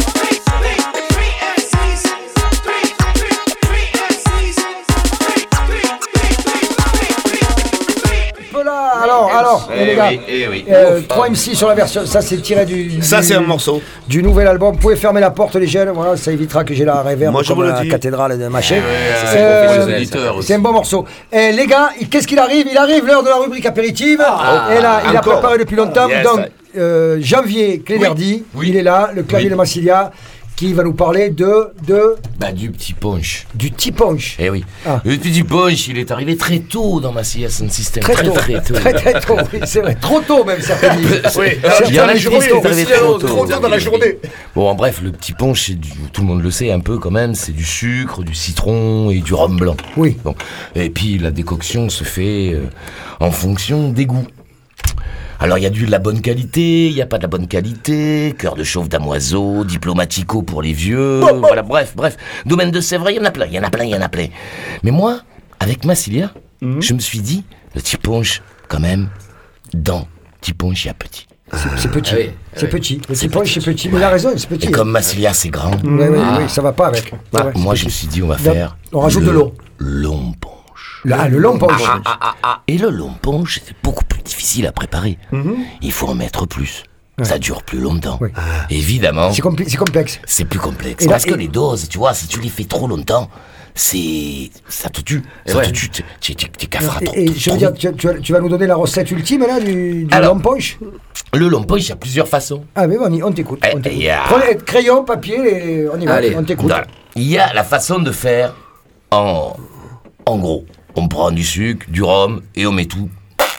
3 les gars, 3 MC sur la version, ça c'est tiré c'est un morceau du nouvel album. Vous pouvez fermer la porte les jeunes, voilà, ça évitera que j'ai la réverb comme la cathédrale de machin. C'est un bon morceau. Et les gars, qu'est-ce qu'il arrive? Il arrive l'heure de la rubrique apéritive. Et là, il a préparé depuis longtemps. Donc, Janvier Cléverdi, il est là, le clavier de Massilia, qui va nous parler du petit punch. Du petit punch. Eh oui. Le petit punch, il est arrivé très tôt dans Massilia Sound System. Très tôt, oui, c'est vrai. Trop tôt même, certains disent. Il y en a qui disent qu'il est arrivé trop tôt dans la journée. Bon, en bref, le petit punch, c'est tout le monde le sait un peu quand même, c'est du sucre, du citron et du rhum blanc. Oui. Bon. Et puis la décoction se fait en fonction des goûts. Alors il y a de la bonne qualité, il n'y a pas de la bonne qualité, cœur de chauve damoiseau, diplomatico pour les vieux, voilà, bref, domaine de Sèvres, il y en a plein. Mais moi, avec Massilia, je me suis dit, le petit punch, quand même, dans petit punch, il y a petit. C'est petit, c'est petit. Le petit punch, c'est petit, mais il a raison, c'est petit. Et comme Massilia, c'est grand. Oui, ça va pas avec. Moi, je me suis dit, on va faire... On rajoute de l'eau. Long punch. Le long punch. Et le long punch, c'est beaucoup plus difficile à préparer. Il faut en mettre plus. Ça dure plus longtemps. Évidemment. C'est complexe. C'est plus complexe. Parce que les doses, tu vois, si tu les fais trop longtemps, ça te tue. Tu cafras trop. Et je veux dire, tu vas nous donner la recette ultime là du long punch. Le long punch, il y a plusieurs façons. Ah mais bon, on t'écoute. Prenez crayon, papier, et on y va. Allez, on t'écoute. Il y a la façon de faire en gros. On prend du sucre, du rhum et on met tout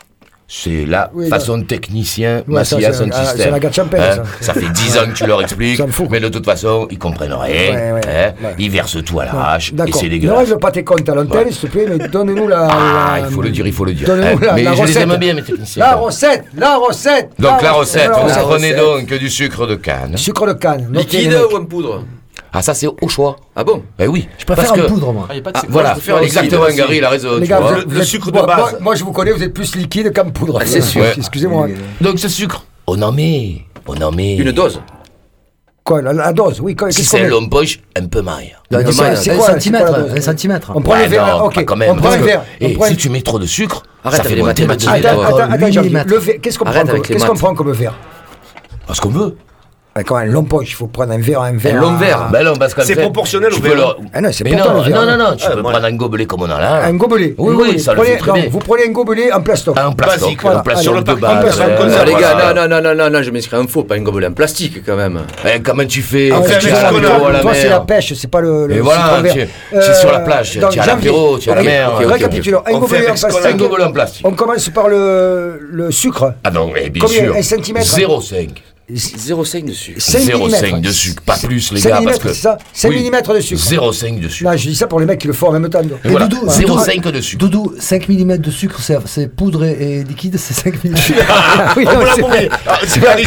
c'est la façon technicien, Ouais, Massilia ça, son c'est système. la Gatchampel, Hein, ça. ça fait 10 ans que tu leur expliques, mais de toute façon, ils comprennent rien. Hein, ils versent tout à l'arrache, et D'accord. c'est Ne dégueulasse. règle pas tes comptes à l'antenne, s'il te plaît, mais donne-nous la. Il faut le dire, il faut le dire. Donne-nous Hein, mais la je les recette. aime bien, mes techniciens. La recette. Donc la recette, vous la prenez recette. donc du sucre de canne. Sucre de canne. Liquide ou en poudre? Ah, ça c'est au choix. Ah bon? Eh oui. Je préfère en poudre, moi. Voilà, exactement, Gary, il a raison. Les tu gars, vois. vous êtes- Moi, je vous connais, vous êtes plus liquide qu'en poudre. Ah, c'est sûr. Excusez-moi. Donc ce sucre, on en met. Une dose. Quoi, la dose, oui. Si c'est un long poche, un peu maille. C'est quoi, un centimètre. On prend les verres, non, ok. pas quand même. On prend parce les que- verres. Et si tu mets trop de sucre, Arrête ça fait avec des les mathématiques. mathématiques. Attends, Jean-Guy, millimètres. le verre, qu'est-ce qu'on Arrête prend avec les comme verre? Ce qu'on veut. Quand même, un long poche, il faut prendre un verre. Un long verre. Ben non, parce qu'en C'est fait, proportionnel au tu peux verre. Ah non, c'est Mais pourtant non, le verre. non, tu peux prendre un gobelet comme on a là. Un gobelet. Oui, un gobelet. ça le fait très bien. Vous prenez un gobelet en plastoc. Un plastoc, Basique, un plastoc sur le de parc, base. en plastoc, hein. comme ça, Ah, les voilà. gars, non, je m'inscris un faux, pas un gobelet en plastique quand même. Comment tu fais? Ah ouais, Tu avec as ce qu'on a. l'apéro à la Toi, c'est la mer. pêche, c'est pas le Et citron voilà, vert. c'est sur la plage, tu donc, as l'apéro, tu as la ok, mer. ok, récapitulons. Un On fait gobelet en avec ce qu'on a. Un plastique. gobelet en plastique. On commence par le sucre. Ah non, mais bien Combien? sûr. 1 centimètre? 0,5. 0,5 de sucre. 0,5 de sucre, pas plus les 5 gars, parce millimètres, que... c'est ça 5 Oui. millimètres de sucre. 0,5 de sucre. Là, je dis ça pour les mecs qui le font en même temps. Et voilà, Doudou, 0,5 de sucre. Doudou, 5 mm de sucre, c'est poudre et liquide, c'est 5 mm. Oui, On non, peut la c'est- mourir. C'est pas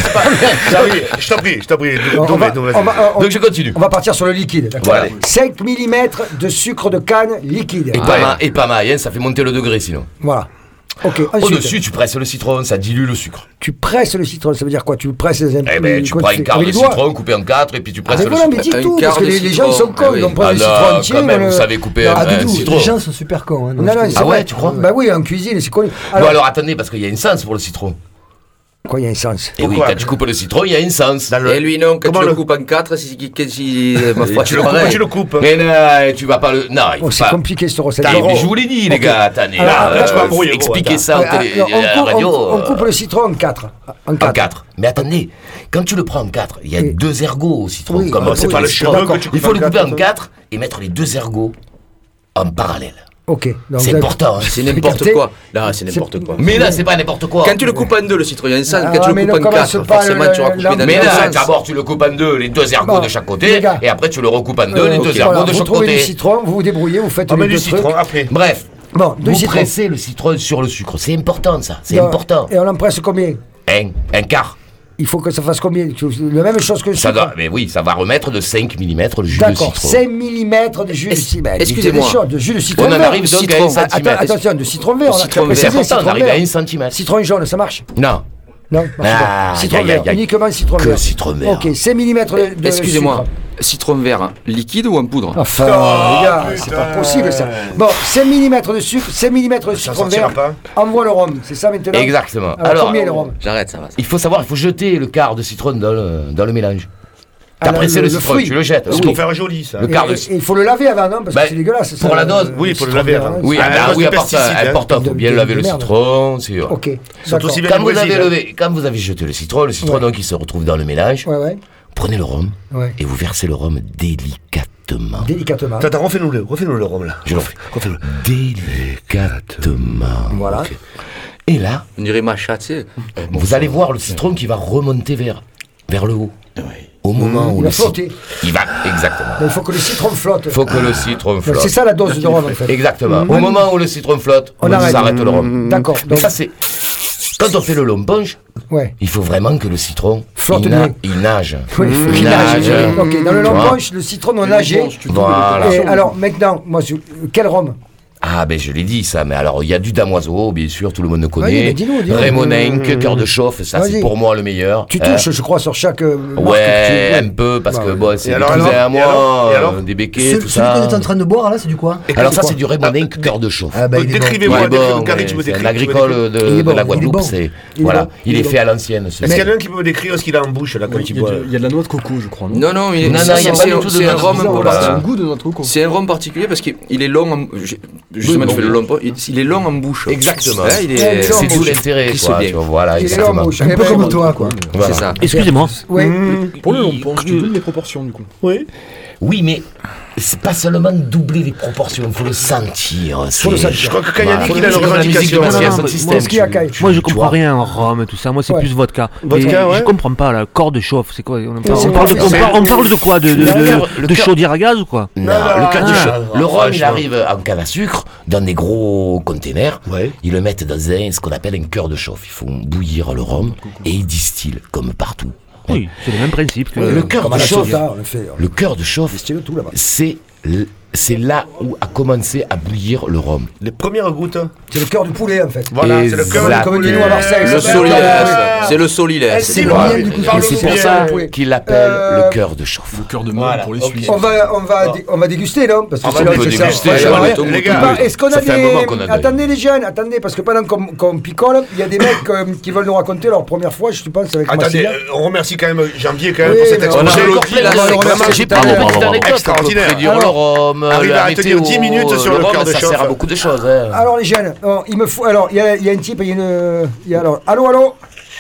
je t'en prie. on va- Donc je continue. On va partir sur le liquide. D'accord. Voilà. 5 mm de sucre de canne liquide. Et pas mal, hein, ça fait monter le degré sinon. Voilà. Ok, ensuite, Au-dessus, tu presses le citron, ça dilue le sucre. tu presses le citron, ça veut dire quoi? Tu presses les Eh ben, tu comment prends fais une quart Avec de les doigts. citron coupé en 4 et puis tu presses Ah, le voilà, mais sucre. dis tout, Un parce que quart de les gens ils sont citron. cons, Ah oui. ils ont pris Ah le non, citron entier. quand même, le- vous savez couper Ah, un Doudou, citron. les gens sont super cons. Hein, Non, non, c'est Ah ouais, vrai. tu crois Bah oui, en cuisine, c'est connu. Bon alors attendez, parce qu'il y a une sens pour le citron. Quoi, il y a un sens? Et oui, quand tu coupes le citron, il y a une sens. Et lui non, quand Comment tu le le- coupes en 4, ma foi, tu c'est pareil. Tu le coupes. Mais non, tu vas pas le... Non, il Oh, faut c'est pas... compliqué cette recette. Putain, mais je vous l'ai dit, les gars, attendez. Alors, tu vas embrouiller, gros, Expliquez attends. ça en télé, à la radio. On coupe le citron en 4. En 4. Mais attendez, quand tu le prends en 4, il y a Oui. 2 ergots au citron. Oui, comme ah, on c'est peut pas le dire. cheveu D'accord. que tu coupes Il faut le en couper en 4, 4 et mettre les 2 ergots en parallèle. Ok. Donc, C'est vous avez- important. Hein. C'est n'importe capté quoi. Là, c'est n'importe quoi. Mais là, c'est pas n'importe quoi. Quand tu le coupes en 2, le citron, il y a un sens. Ah, Quand tu mais le ne coupes en commence 4, pas forcément, tu auras coupé dans Mais le là, sens. d'abord, tu le coupes en 2, les 2 ergots Bon, de chaque les côté, gars. et après, tu le recoupes en 2, les 2 ok, ergots voilà, de vous chaque trouvez du côté. citron, vous vous débrouillez, vous faites On met les du deux trucs. citron après. Bref, Bon, deux vous citrons. pressez le citron sur le sucre. C'est important, ça. C'est Donc, important. Et on en presse combien? Un quart. Il faut que ça fasse combien? La même chose que le Ça sucre. doit, mais oui, ça va remettre de 5 mm le jus de D'accord, citron. 5 mm de jus de citron. Excusez-moi. De jus de citron On en vert. arrive donc à Citron. 1 centimètre. Attention, de citron vert. on a Citron Mais c'est précisé, important, on citron arrive à vert. 1 cm. Citron jaune, ça marche? Non. Non, marche pas. Citron aïe, vert, aïe, aïe. uniquement citron Que vert. citron vert. Ok, 5 mm de Excusez-moi, sucre. citron vert, liquide ou en poudre? Enfin, les gars, c'est pas possible ça. Bon, 5 mm de sucre, 5 mm de citron sortira vert. pas. Envoie le rhum, c'est ça maintenant? Exactement. Alors, combien le rhum? J'arrête, ça va. Il faut savoir, il faut jeter le quart de citron dans le mélange. T'as Ah, pressé le le citron, fruit. tu le jettes. C'est Oui. pour faire joli, ça. Le quart de Et il faut le laver avant, non? Parce Bah, que c'est dégueulasse. pour ça, la dose, oui, il faut le citron laver vert, avant. hein. Oui, Ah, ah, à cause oui, des important, pesticides, hein. important, faut bien De laver le merde. citron. C'est... Ok, Surtout d'accord. si Quand vous avez jeté le citron donc il se retrouve dans le mélange. Ouais. Prenez le rhum Ouais. et vous versez le rhum délicatement. Délicatement. Attends, refais-nous le rhum là. Je le fais. Refais-le. Délicatement. Voilà. Ok. Et là, On dirait ma chatte, tu sais. vous allez voir le citron qui va remonter vers le haut. Au moment où Il le va flotter. Il va, exactement. Il faut que le citron flotte. Il faut que le citron flotte. C'est ça la dose de rhum en fait. Exactement. Au moment où le citron flotte, On on arrête. s'arrête le rhum. D'accord. Mais Donc, ça, c'est... Quand on fait le long punch, ouais. il faut vraiment que le citron, Flotte il, bien. il nage. Oui, il faut qu'il nage. Ok, dans le Tu long vois. punch, le citron doit nager. Voilà. Et alors maintenant, moi, quel rhum? Ah ben je l'ai dit ça, mais alors il y a du damoiseau, bien sûr, tout le monde le Oui, connaît. mais dis-nous. Rémonenque, cœur de chauffe, ça Vas-y. c'est pour moi le meilleur. Tu touches, je crois, sur chaque. marque Ouais, que tu- un peu, parce que Ouais. bon, c'est Et des alors, cousins à et moi, alors des béquets, tout Celui ça. qu'on est en train de boire là, c'est du quoi? Alors ça c'est du Rémonenque, cœur de chauffe. Ah bah il est bon. Décrivez-moi, Il est bon, Gary, tu me c'est un décris. agricole Il est de bon, la il est Guadeloupe, bon. c'est... Il est Voilà, bon, il il est est fait à l'ancienne. Est-ce qu'il y en a un qui peut me décrire ce qu'il a en bouche là quand il boit? Il y a de la noix de coco, je crois. Non, non, Non, non, il y a pas du tout de c'est un noix de rhum coco, pour là. C'est la- un goût de noix de coco. C'est un rhum particulier parce qu'il est long en... Justement, tu fais le long pas. Il est long en bouche. Exactement. Ouais, il Ouais, est... C'est tout bouche. l'intérêt, Qui se quoi. bien. Tu vois, voilà, Il est exactement. long, bouche. Un Eh peu ben, comme toi quoi. Voilà. C'est ça. Excusez-moi. Oui. Pour le long punch, tu donnes les proportions du coup. Oui. Oui, mais c'est pas seulement doubler les proportions, il faut le sentir. Je crois que Kayani, il a une revendication. Moi, je comprends rien en rhum et tout ça. Moi, c'est plus vodka. Je comprends pas, la corde chauffe, c'est quoi? On parle de quoi? De chaudière à gaz ou quoi? Non, le cœur du chaud. Le rhum, il arrive en canne à sucre, dans des gros containers. Ils le mettent dans ce qu'on appelle un cœur de chauffe. Il faut bouillir le rhum et ils distillent, comme partout. Oui, c'est le même principe que le cœur de chauffe. Le cœur de chauffe, c'est là où a commencé à bouillir le rhum. Les premières gouttes. C'est le cœur du poulet en fait. Voilà, c'est le cœur comme nous à Marseille. Le solilaire, c'est le solilaire. C'est pour ça qu'il l'appelle le cœur de chauffe. Le cœur de monde pour les Suisses. On va déguster, non? Parce que c'est là que les gars, est-ce qu'on a des... Attendez les jeunes, attendez, parce que pendant qu'on picole, il y a des mecs qui veulent nous raconter leur première fois, je pense, avec Massilia. Attendez, on remercie quand même Janvier quand même pour cette exposition. J'ai pas extraordinaire. Réduire le rhum, arriver à tenir 10 minutes sur le cœur de chauffe. Ça sert à beaucoup de choses. Alors les jeunes, il me faut... Alors, il y a un type, alors... Allô.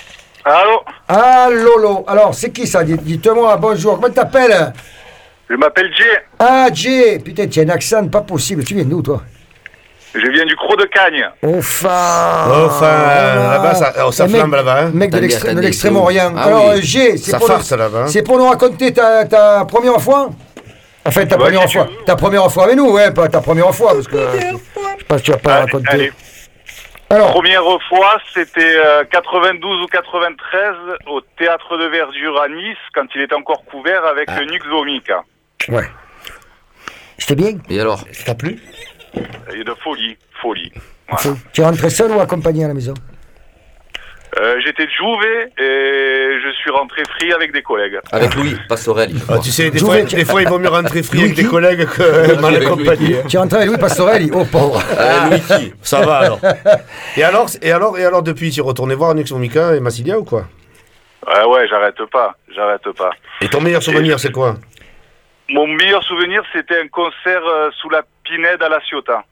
Alors, c'est qui ça? Dites-moi, bonjour, comment t'appelles? Je m'appelle Jay. Ah, Jay, putain, tu as un accent pas possible, tu viens d'où, toi? Je viens du Croc de Cagne. Enfin, là-bas, ça flambe là-bas. Mec de l'Extrême-Orient. Alors, Jay, c'est pour nous raconter ta première fois? Enfin, ta première fois avec nous, ouais, pas ta première fois, parce que je pense que tu vas pas raconter. Allez. Alors, première fois, c'était 92 ou 93 au Théâtre de Verdure à Nice, quand il était encore couvert avec Nux Vomica. Ouais. C'était bien. Et alors? Ça t'a plu? Et de folie. Voilà. Tu es rentré seul ou accompagné à la maison? J'étais jouvet et je suis rentré free avec des collègues. Avec Louis Pastorelli. Tu sais, des fois il vaut mieux rentrer free avec des collègues que mal accompagné. Tu es rentré avec Louis Pastorelli? Oh pauvre. Louis qui? Ça va alors. Et alors depuis, tu es retourné voir Nux Vomica et Massilia ou quoi? Ouais, j'arrête pas. Et ton meilleur souvenir, c'est quoi? Mon meilleur souvenir, c'était un concert sous la Pinède à La Ciotat.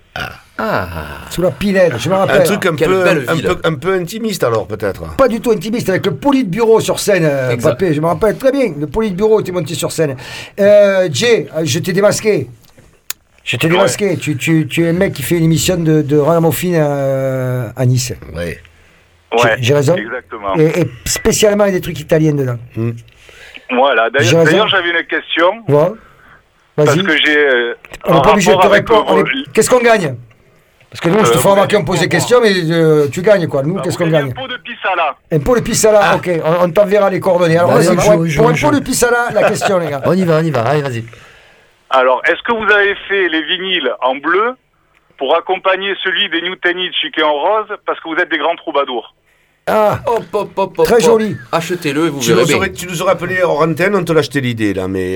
Sous la Pinède, je me rappelle. Un truc un peu intimiste alors peut-être. Pas du tout intimiste, avec le Politburo sur scène, Papé, je me rappelle très bien. Le Politburo était monté sur scène. Jay, je t'ai démasqué. Tu es un mec qui fait une émission de Ragamuffin à Nice. Ouais. J'ai raison. Exactement. Et spécialement avec des trucs italiens dedans. Voilà, d'ailleurs j'avais une question. Ouais. Parce que j'ai. On n'est pas obligé de te répondre. Qu'est-ce qu'on gagne? Parce que nous, je te fais remarquer, on pose des questions, mais tu gagnes quoi. Nous, qu'est-ce qu'on gagne? Un pot de pisala. Un pot de pisala, ok. On t'enverra les coordonnées. Alors, vas-y, pour un pot de pisala, la question, les gars. On y va. Allez, vas-y. Alors, est-ce que vous avez fait les vinyles en bleu pour accompagner celui des New Teenage qui est en rose parce que vous êtes des grands troubadours? Ah, très joli. Achetez-le et vous verrez bien. Tu nous aurais appelé hors antenne, on te l'a acheté l'idée là, mais...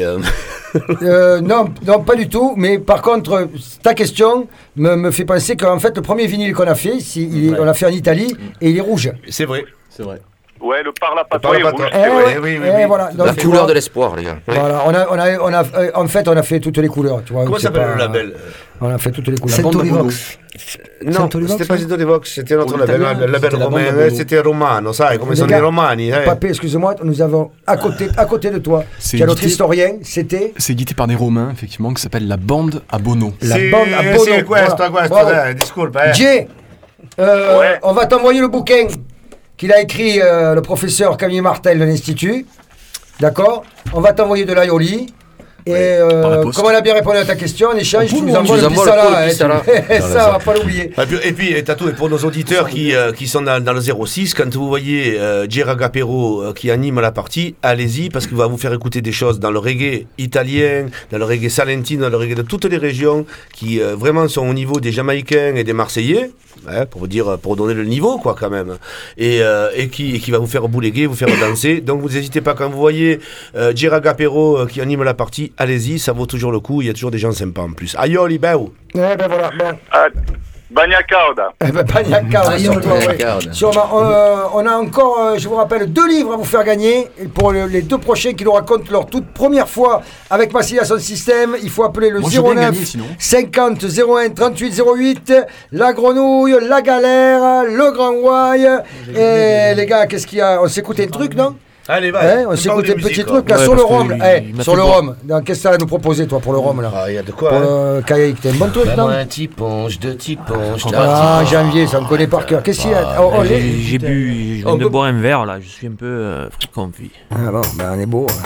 non, pas du tout. Mais par contre, ta question me fait penser qu'en fait, le premier vinyle qu'on a fait, on l'a fait en Italie et il est rouge. C'est vrai. Ouais, le Parlapatois est rouge. Oui. Voilà. Donc, la couleur de l'espoir, les gars. Voilà, en fait, on a fait toutes les couleurs. Tu vois, comment s'appelle le label? On a fait toutes les couleurs. Saint-Olivox. Non, c'était pas Saint-Olivox, c'était notre label. Le label romain, c'était romano, sai, come sono i romani. Papé, excuse-moi, nous avons à côté de toi, qui est notre historien, c'était... C'est édité par des Romains, effectivement, qui s'appelle La Bande à Bono. La Bande à Bono. C'est questo, disculpa. Jay, on va t'envoyer le bouquin qu'il a écrit le professeur Camille Martel de l'Institut. D'accord? On va t'envoyer de l'aioli. Et comme on a bien répondu à ta question, en échange, tu nous envoies le pisala. Ça, on va pas l'oublier. Et puis, Tatou, et pour nos auditeurs qui sont dans le 06, quand vous voyez Jay Ragapero qui anime la partie, allez-y, parce qu'il va vous faire écouter des choses dans le reggae italien, dans le reggae salentino, dans le reggae de toutes les régions, qui vraiment sont au niveau des Jamaïcains et des Marseillais. Pour donner le niveau quoi quand même et qui va vous faire bouléguer, vous faire danser. Donc vous n'hésitez pas, quand vous voyez Jay Ragapero qui anime la partie, allez-y, ça vaut toujours le coup, il y a toujours des gens sympas en plus. Aioli beu. Ben voilà, bon. Bagna Cauda. Bagna Cauda, sûrement. On a encore, je vous rappelle, 2 livres à vous faire gagner. Et pour les 2 prochains qui nous racontent leur toute première fois avec Massilia Sound System, il faut appeler le 09 50 01 38 08. La Grenouille, La Galère, Le Grand Why. Et les gars, qu'est-ce qu'il y a? On s'écoute un truc, non? Allez, va. On s'écoute un petit truc là sur le rhum. Sur le rhum. Qu'est-ce que tu as à nous proposer, toi, pour le rhum là? Il y a de quoi. Pour le kayak, t'as un bon truc, non? Un petit ponche, deux petits ponches. Janvier, ça me connaît par cœur. Qu'est-ce qu'il y a? J'ai bu, je viens de boire un verre là, je suis un peu friconfit. Ah bon, on est beau.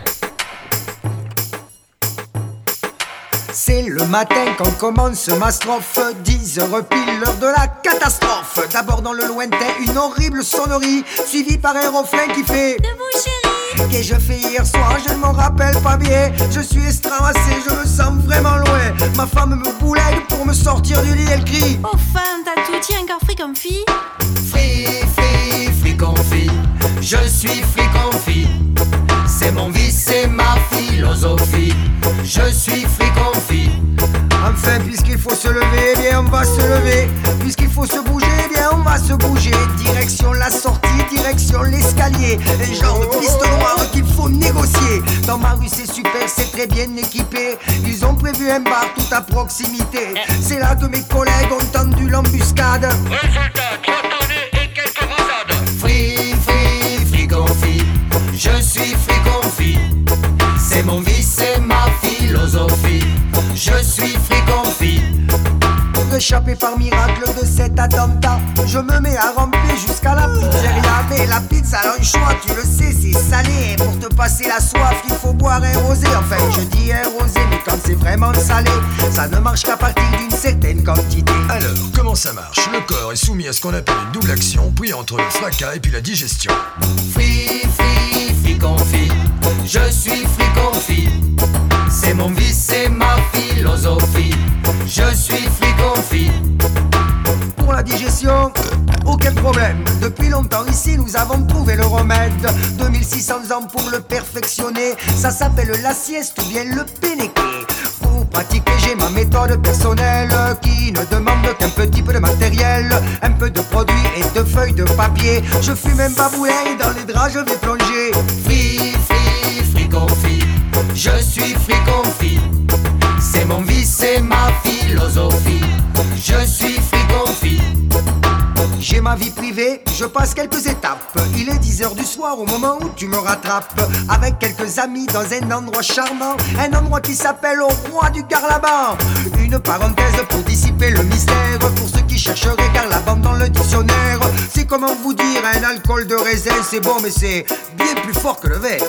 C'est le matin quand commence ma strophe, 10h pile, l'heure de la catastrophe. D'abord dans le lointain, une horrible sonnerie, suivie par un refrain qui fait Debout chérie. Qu'ai-je fait hier soir, je ne m'en rappelle pas bien. Je suis estrassé, je me sens vraiment loin. Ma femme me boulegue pour me sortir du lit, elle crie Oh femme, t'as tout dit encore friconfit. Friconfit, je suis friconfit. C'est mon vice, c'est ma philosophie. Je suis friconfit. Enfin, puisqu'il faut se lever, eh bien on va se lever. Puisqu'il faut se bouger, eh bien on va se bouger. Direction la sortie, direction l'escalier. Un genre de piste noire qu'il faut négocier. Dans ma rue c'est super, c'est très bien équipé. Ils ont prévu un bar tout à proximité. C'est là que mes collègues ont tendu l'embuscade. Résultat, 3 tonnes et quelques rasades. Friconfit. Je suis friconfit. C'est mon vice, c'est ma philosophie. Je suis friconfit. Pour échapper par miracle de cet attentat, je me mets à ramper jusqu'à la pizzeria. Mais la pizza a un choix, tu le sais, c'est salé. Pour te passer la soif, il faut boire un rosé. Enfin, je dis un rosé, mais quand c'est vraiment salé, ça ne marche qu'à partir d'une certaine quantité. Alors, comment ça marche? Le corps est soumis à ce qu'on appelle une double action, puis entre le fracas et puis la digestion. Friconfit. Je suis friconfit. C'est mon vice, c'est ma philosophie. Je suis friconfit. Pour la digestion, aucun problème. Depuis longtemps ici nous avons trouvé le remède. 2600 ans pour le perfectionner. Ça s'appelle la sieste ou bien le pénéqué. Pour pratiquer j'ai ma méthode personnelle qui ne demande qu'un petit peu de matériel, un peu de produit et de feuilles de papier. Je fume un babouin et dans les draps je vais plonger. Friconfit. Je suis friconfit. C'est mon vice, c'est ma philosophie. Je suis friconfit. J'ai ma vie privée, je passe quelques étapes. Il est 10h du soir au moment où tu me rattrapes. Avec quelques amis dans un endroit charmant. Un endroit qui s'appelle au roi du Carlaban. Une parenthèse pour dissiper le mystère. Pour ceux qui chercheraient Carlaban dans le dictionnaire. C'est comment vous dire, un alcool de raisin. C'est bon mais c'est bien plus fort que le verre.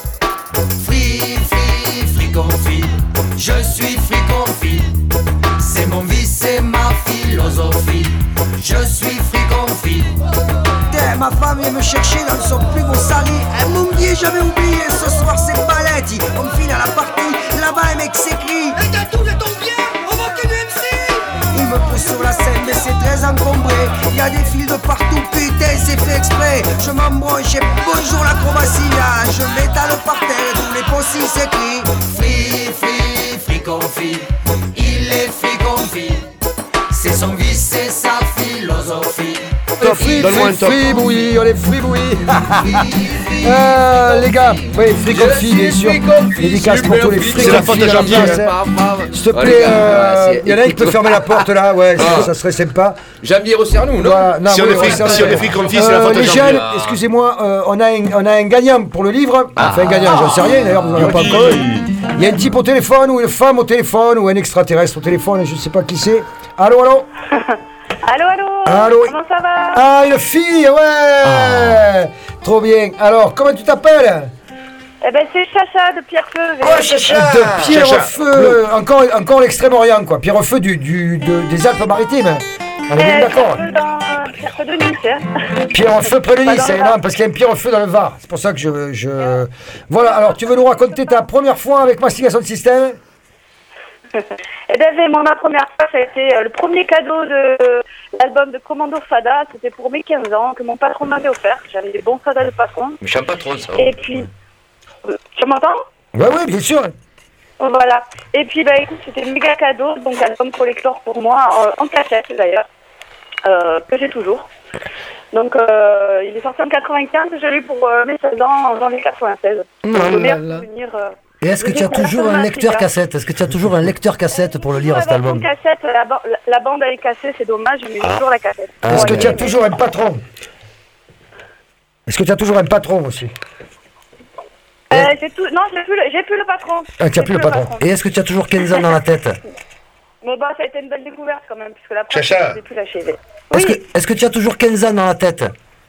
Friconfit. Je suis friconfit. C'est mon vice, c'est ma philosophie. Je suis friconfit. Ma femme vient me chercher dans son plus beau sari. Elle m'a oublié, j'avais oublié. Ce soir c'est Paletti. On me file à la partie. Là-bas un mec s'écrie. Et t'as tout de ton bien. On va que du MC. Il me pousse sur la scène mais c'est très encombré. Il y a des fils de partout, putain c'est fait exprès. Je m'embranche et bonjour l'acrobatie. Je m'étale par terre, tous les possibles s'écrient. Friconfit. Il est friconfit. C'est son vice, c'est sa philosophie. Fribouillis, on est fribouillis. Les gars, oui, friconfit, bien sûr. Dédicace pour tous les friconfis. C'est la faute de Jean-Pierre. S'il te plaît, il y en a qui peut fermer la porte là, ouais, ça serait sympa. Jean-Pierre, resserre-nous, non? Si on est friconfis, c'est la faute de Jean-Pierre. Les jeunes, excusez-moi, on a un gagnant pour le livre. Enfin, un gagnant, j'en sais rien d'ailleurs, vous n'en avez pas encore. Il y a un type au téléphone, ou une femme au téléphone, ou un extraterrestre au téléphone, je ne sais pas qui c'est. Allô? Allô? Comment ça va? Ah, une fille, ouais! Trop bien. Alors, comment tu t'appelles? Eh ben, c'est Chacha de Pierrefeu. Oh, Chacha! De Pierrefeu! Encore l'Extrême-Orient, quoi. Pierrefeu des Alpes-Maritimes. On est bien d'accord. Pierrefeu de Nice. Pierrefeu près de Nice, non, parce qu'il y a un Pierrefeu dans le Var. C'est pour ça que je... Voilà, alors tu veux nous raconter ta première fois avec Massilia Sound System? Eh bien, ma première fois, ça a été le premier cadeau de l'album de Commando Fada. C'était pour mes 15 ans que mon patron m'avait offert. J'avais des bons fadas de patron. Mais je suis un patron, ça. Et puis... Tu m'entends? Oui, bien sûr. Voilà. Et puis, écoute, c'était un méga cadeau. Donc, album collector pour moi, en cachette d'ailleurs, que j'ai toujours. Donc, il est sorti en 95. Je l'ai eu pour mes 16 ans en janvier 96. Et est-ce que tu as toujours un lecteur cassette? Est-ce que tu as toujours un lecteur cassette pour le lire, cet album? Cassette, la bande elle est cassée, c'est dommage, mais j'ai toujours la cassette. Est-ce que tu as toujours un patron? Est-ce que tu as toujours un patron aussi? j'ai plus le patron. Ah, tu n'as plus le patron. Et est-ce que tu as toujours 15 ans dans la tête? Mais bah, ça a été une belle découverte quand même, puisque la preuve, Chacha. j'ai plus lâché. Est-ce que tu as toujours 15 ans dans la tête?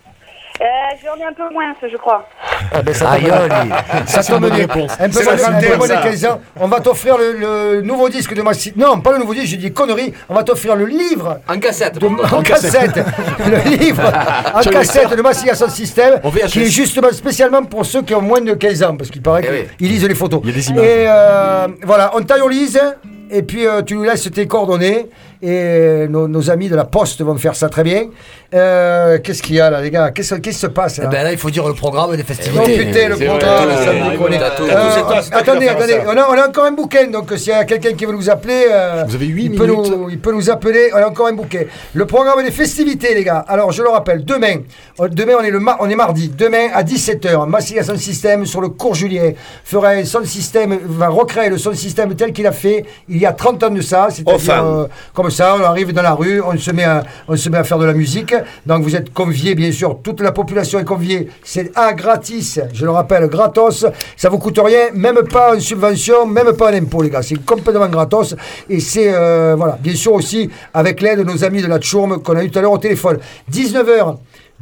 J'en ai un peu moins, je crois. Ah ben ça tombe bien. Un peu moins de 15 ans. On va t'offrir le nouveau disque de Massilia. Non, pas le nouveau disque, je dis conneries. On va t'offrir le livre. En cassette. En cassette. Le livre en cassette de Massilia Sound System, qui est justement spécialement pour ceux qui ont moins de 15 ans, parce qu'il paraît qu'ils lisent les photos. Il y a des images. Et voilà, on taillolise. Et puis tu nous laisses tes coordonnées. Et nos amis de la Poste vont faire ça très bien. Qu'est-ce qu'il y a là, les gars? Qu'est-ce qui se passe là? Là, il faut dire le programme des festivités. Oh putain, le programme, ça me déconne. Attendez, on a encore un bouquin, donc s'il y a quelqu'un qui veut nous appeler, vous avez 8 minutes. Il peut nous appeler, on a encore un bouquin. Le programme des festivités, les gars. Alors, je le rappelle, demain on est mardi, demain à 17h, Massilia Sound System sur le cours Julien fera un sound system, va recréer le sound system tel qu'il a fait il y a 30 ans de ça, c'est-à-dire comme ça, on arrive dans la rue, on se met à faire de la musique. Donc vous êtes conviés, bien sûr, toute la population est conviée. C'est gratis, je le rappelle, gratos. Ça vous coûte rien, même pas en subvention, même pas en impôt, les gars. C'est complètement gratos. Et c'est, voilà, bien sûr aussi avec l'aide de nos amis de la Tchourme qu'on a eu tout à l'heure au téléphone. 19h,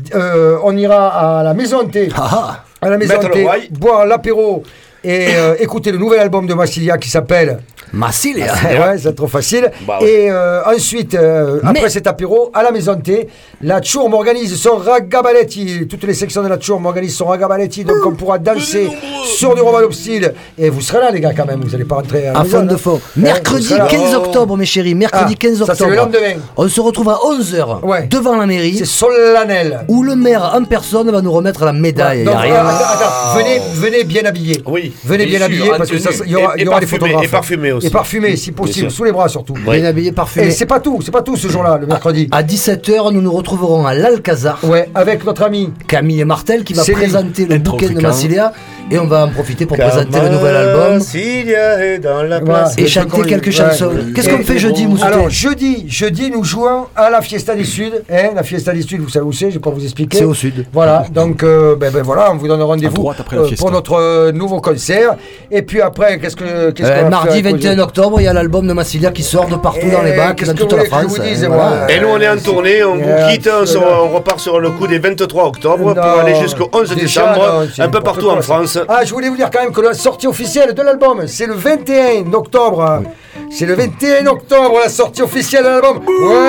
on ira à la Maison Thé. À la Maison Thé, boire l'apéro et écouter le nouvel album de Massilia qui s'appelle Massilia. Ouais, c'est trop facile. Bah ouais. Et ensuite, après cet apéro, à la Maison Thé, la Tchourme organise son ragabaletti. Toutes les sections de la Tchourme organisent son ragabaletti. Donc on pourra danser sur du Roman Style. Et vous serez là, les gars, quand même. Vous n'allez pas rentrer à la maison, fond de fond. Mercredi 15 octobre, mes chéris. Mercredi 15 octobre. Ça, c'est le lendemain. On se retrouve à 11h devant la mairie. C'est solennel. Où le maire en personne va nous remettre la médaille. Donc, attends, venez bien habillés. Oui. Venez bien habillés parce qu'il y aura des photographes. Et parfumés aussi. Et parfumé, si possible, sous les bras surtout. Bien habillé, parfumé. Et c'est pas tout ce jour-là, le mercredi. À 17h, nous nous retrouverons à l'Alcazar. Ouais, avec notre ami Camille Martel qui va présenter le bouquin de Massilia. Et on va en profiter pour présenter le nouvel album. Massilia est dans la place. Et chanter quelques chansons. Qu'est-ce qu'on fait jeudi, Moussouté? Alors, jeudi, nous jouons à la Fiesta des Suds. La Fiesta des Suds, vous savez où c'est, je vais pas vous expliquer. C'est au sud. Voilà, donc voilà, on vous donne rendez-vous pour notre nouveau concert. Et puis après, qu'est-ce qu'on mardi 21 octobre, il y a l'album de Massilia qui sort de partout dans les bacs, dans toute la France. Et nous, on est en tournée, on vous quitte, on repart sur le coup des 23 octobre pour aller jusqu'au 11 décembre, un peu partout en France. Ah, je voulais vous dire quand même que la sortie officielle de l'album, c'est le 21 octobre. C'est le 21 octobre, la sortie officielle de l'album.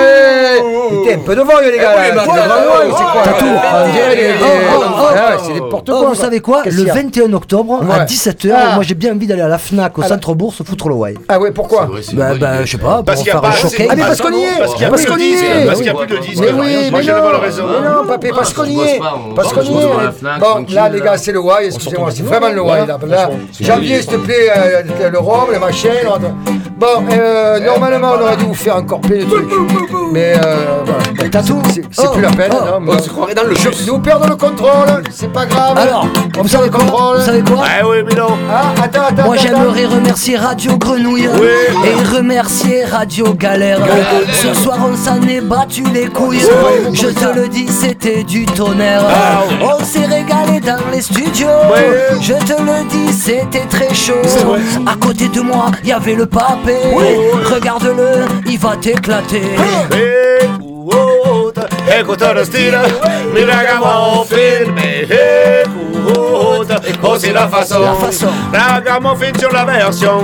Ouais. T'es un peu devant, les gars. C'est quoi? T'as tout. C'est n'importe quoi. Vous savez quoi? Le 21 octobre, à 17h, moi j'ai bien envie d'aller à la Fnac, au centre bourse, foutre le Wai. Ah ouais, pourquoi? Je sais pas, pour faire un showcase. Ah mais parce qu'on y est. Parce qu'il n'y a plus de disques. Mais oui, moi j'ai le bon raison. Non, papé, parce qu'on y est. Parce qu'on y est. Bon, là, les gars, c'est le Wai, excusez-moi, c'est vraiment le Wai. Là, janvier, s'il te plaît, le rhum, le machin. Bon, normalement, on aurait dû vous faire encore plein de trucs. Mais voilà. T'as tout. C'est plus la peine. On se croirait dans le jeu. Nous perdons le contrôle, c'est pas grave. Alors, vous savez quoi? Ah oui, mais non. Attends. Moi, j'aimerais remercier Radio Grenouille et remercier Radio Galère. Ce soir, on s'en est battu les couilles. Je te le dis, c'était du tonnerre. On s'est régalé dans les studios. Je te le dis, c'était très chaud. À côté de moi, il y avait le papé. Regarde-le, il va t'éclater. Écoute le style, mi ragamuffin, écoute, aussi la façon, ragamuffin sur la version,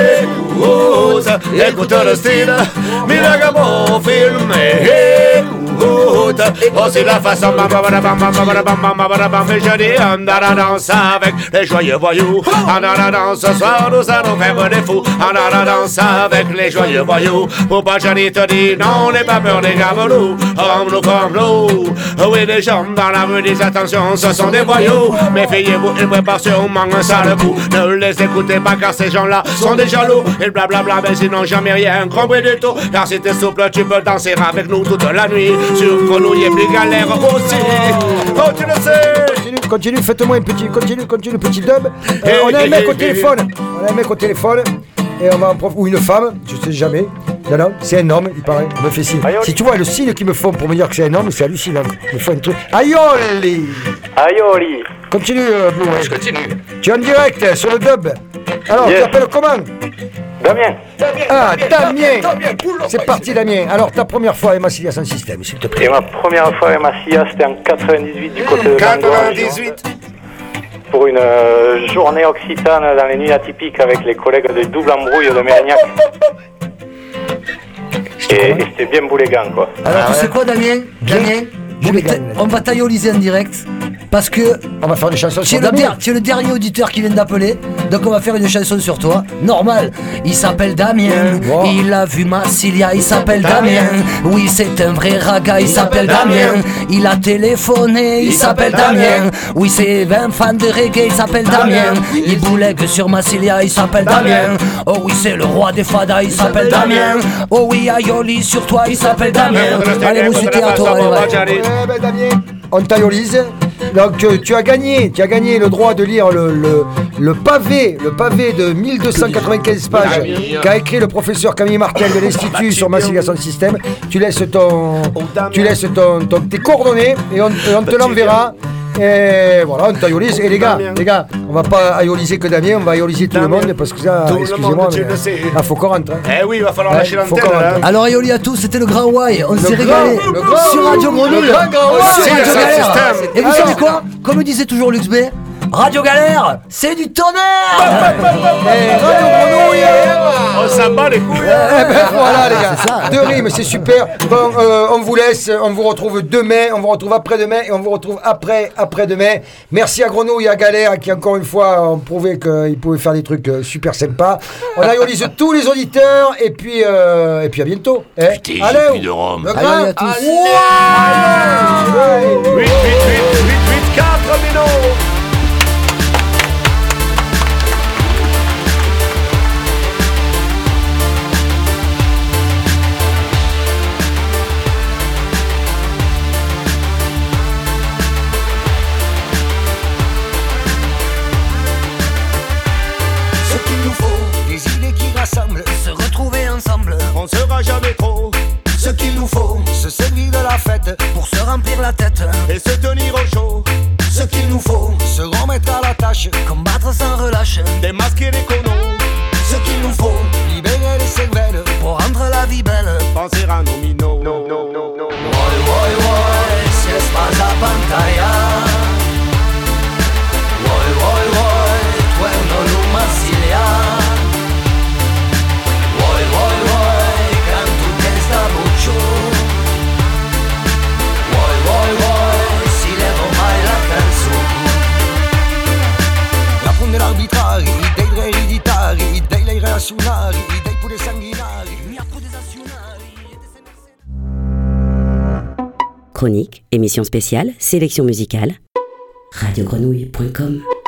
écoute le style, mi ragamuffin, écoute, aussi la façon, mais je dis, on a la danse avec les joyeux voyous, on a la danse ce soir, nous allons faire des fous, on a la danse avec les joyeux voyous, pour pas Johnny te dit, non, n'aie pas peur des gavelous, comme l'eau, oui, les gens dans la rue disent attention, ce sont des voyous, méfiez-vous, ils préparent sûrement un sale coup, ne les écoutez pas car ces gens-là sont des jaloux, ils blablabla, mais ils n'ont jamais rien compris du tout, car si t'es souple, tu peux danser avec nous toute la nuit, sur Grenouille et puis Galère aussi, oh tu le sais. Continue, faites-moi un petit, continue, petit dub. On a un mec au téléphone, et on va en ou une femme, je sais jamais. Non, c'est un homme, il paraît, il me fait signe. Si tu vois le signe qu'ils me font pour me dire que c'est un homme, c'est hallucinant. Il me faut un truc. Aioli. Continue, Blue. Je continue. Tu es en direct sur le dub. Alors, tu t'appelles comment? Damien. Ah, Damien. C'est parti, Damien. Alors, ta première fois avec Massilia Sound System, s'il te plaît. Et ma première fois avec Massilia, c'était en 98 du côté de 98. Pour une journée occitane dans les nuits atypiques avec les collègues de Double Embrouille de Mérignac. Et c'était bien boulégan, quoi. Alors, tu sais quoi, Damien, on va tailloliser en direct. Parce que on va faire une chanson sur Damien. Tu es le dernier auditeur qui vient d'appeler, donc on va faire une chanson sur toi. Normal. Il s'appelle Damien. Wow. Il a vu Massilia. Il s'appelle Damien. Oui, c'est un vrai raga. Il s'appelle Damien. Il a téléphoné. Il s'appelle Damien. Oui, c'est 20 fans de reggae. Il s'appelle Damien. Il boulègue sur Massilia. Il s'appelle Damien. Oh oui, c'est le roi des fadas. Il s'appelle Damien. Oh oui, Ayoli sur toi. Il s'appelle Damien. Allez, vous suivez à toi. Damien, on taillolise. Donc tu as gagné le droit de lire le pavé de 1295 pages qu'a écrit le professeur Camille Martel de l'Institut sur Massilia Sound System. Tu laisses tes coordonnées et on te l'enverra. Et voilà, on taillolise. Et les gars, on va pas aïoliser que Damien, on va aïoliser tout le monde parce que ça, excusez-moi, mais il faut qu'on rentre. Eh oui, il va falloir lâcher l'antenne. Alors aïoli à tous, c'était le Grand Y. On s'est régalé sur Radio Grenouille. C'est Radio Galère. Et vous savez quoi? Comme disait toujours Lux B, Radio Galère, c'est du tonnerre. Radio Grenouille, on s'en bat les couilles. Voilà les gars, deux rimes, c'est super. Bon, on vous laisse, on vous retrouve demain, on vous retrouve après-demain et on vous retrouve après-demain. Merci à Grenouille et à Galère qui encore une fois ont prouvé qu'ils pouvaient faire des trucs super sympas. On aïolise tous les auditeurs et puis à bientôt. Putain, allez, j'ai plus de rhum. Allez à tous. 8, 4 minutes. Se retrouver ensemble, on sera jamais trop. Ce qu'il nous faut, se servir de la fête pour se remplir la tête et se tenir au chaud. Ce qu'il nous faut, se remettre à la tâche, combattre sans relâche, démasquer les conneaux. Ce qu'il nous faut, libérer les cervelles pour rendre la vie belle. Penser à nos minots. Voy, voy, voy, si es pas la pantalla. Voy, voy, voy, tuerno lu Massilia. Arbitrari, dei re ereditari, dei lei reazionari, dei pure sanguinari, des azionari. Chronique, émission spéciale, sélection musicale, radiogrenouille.com.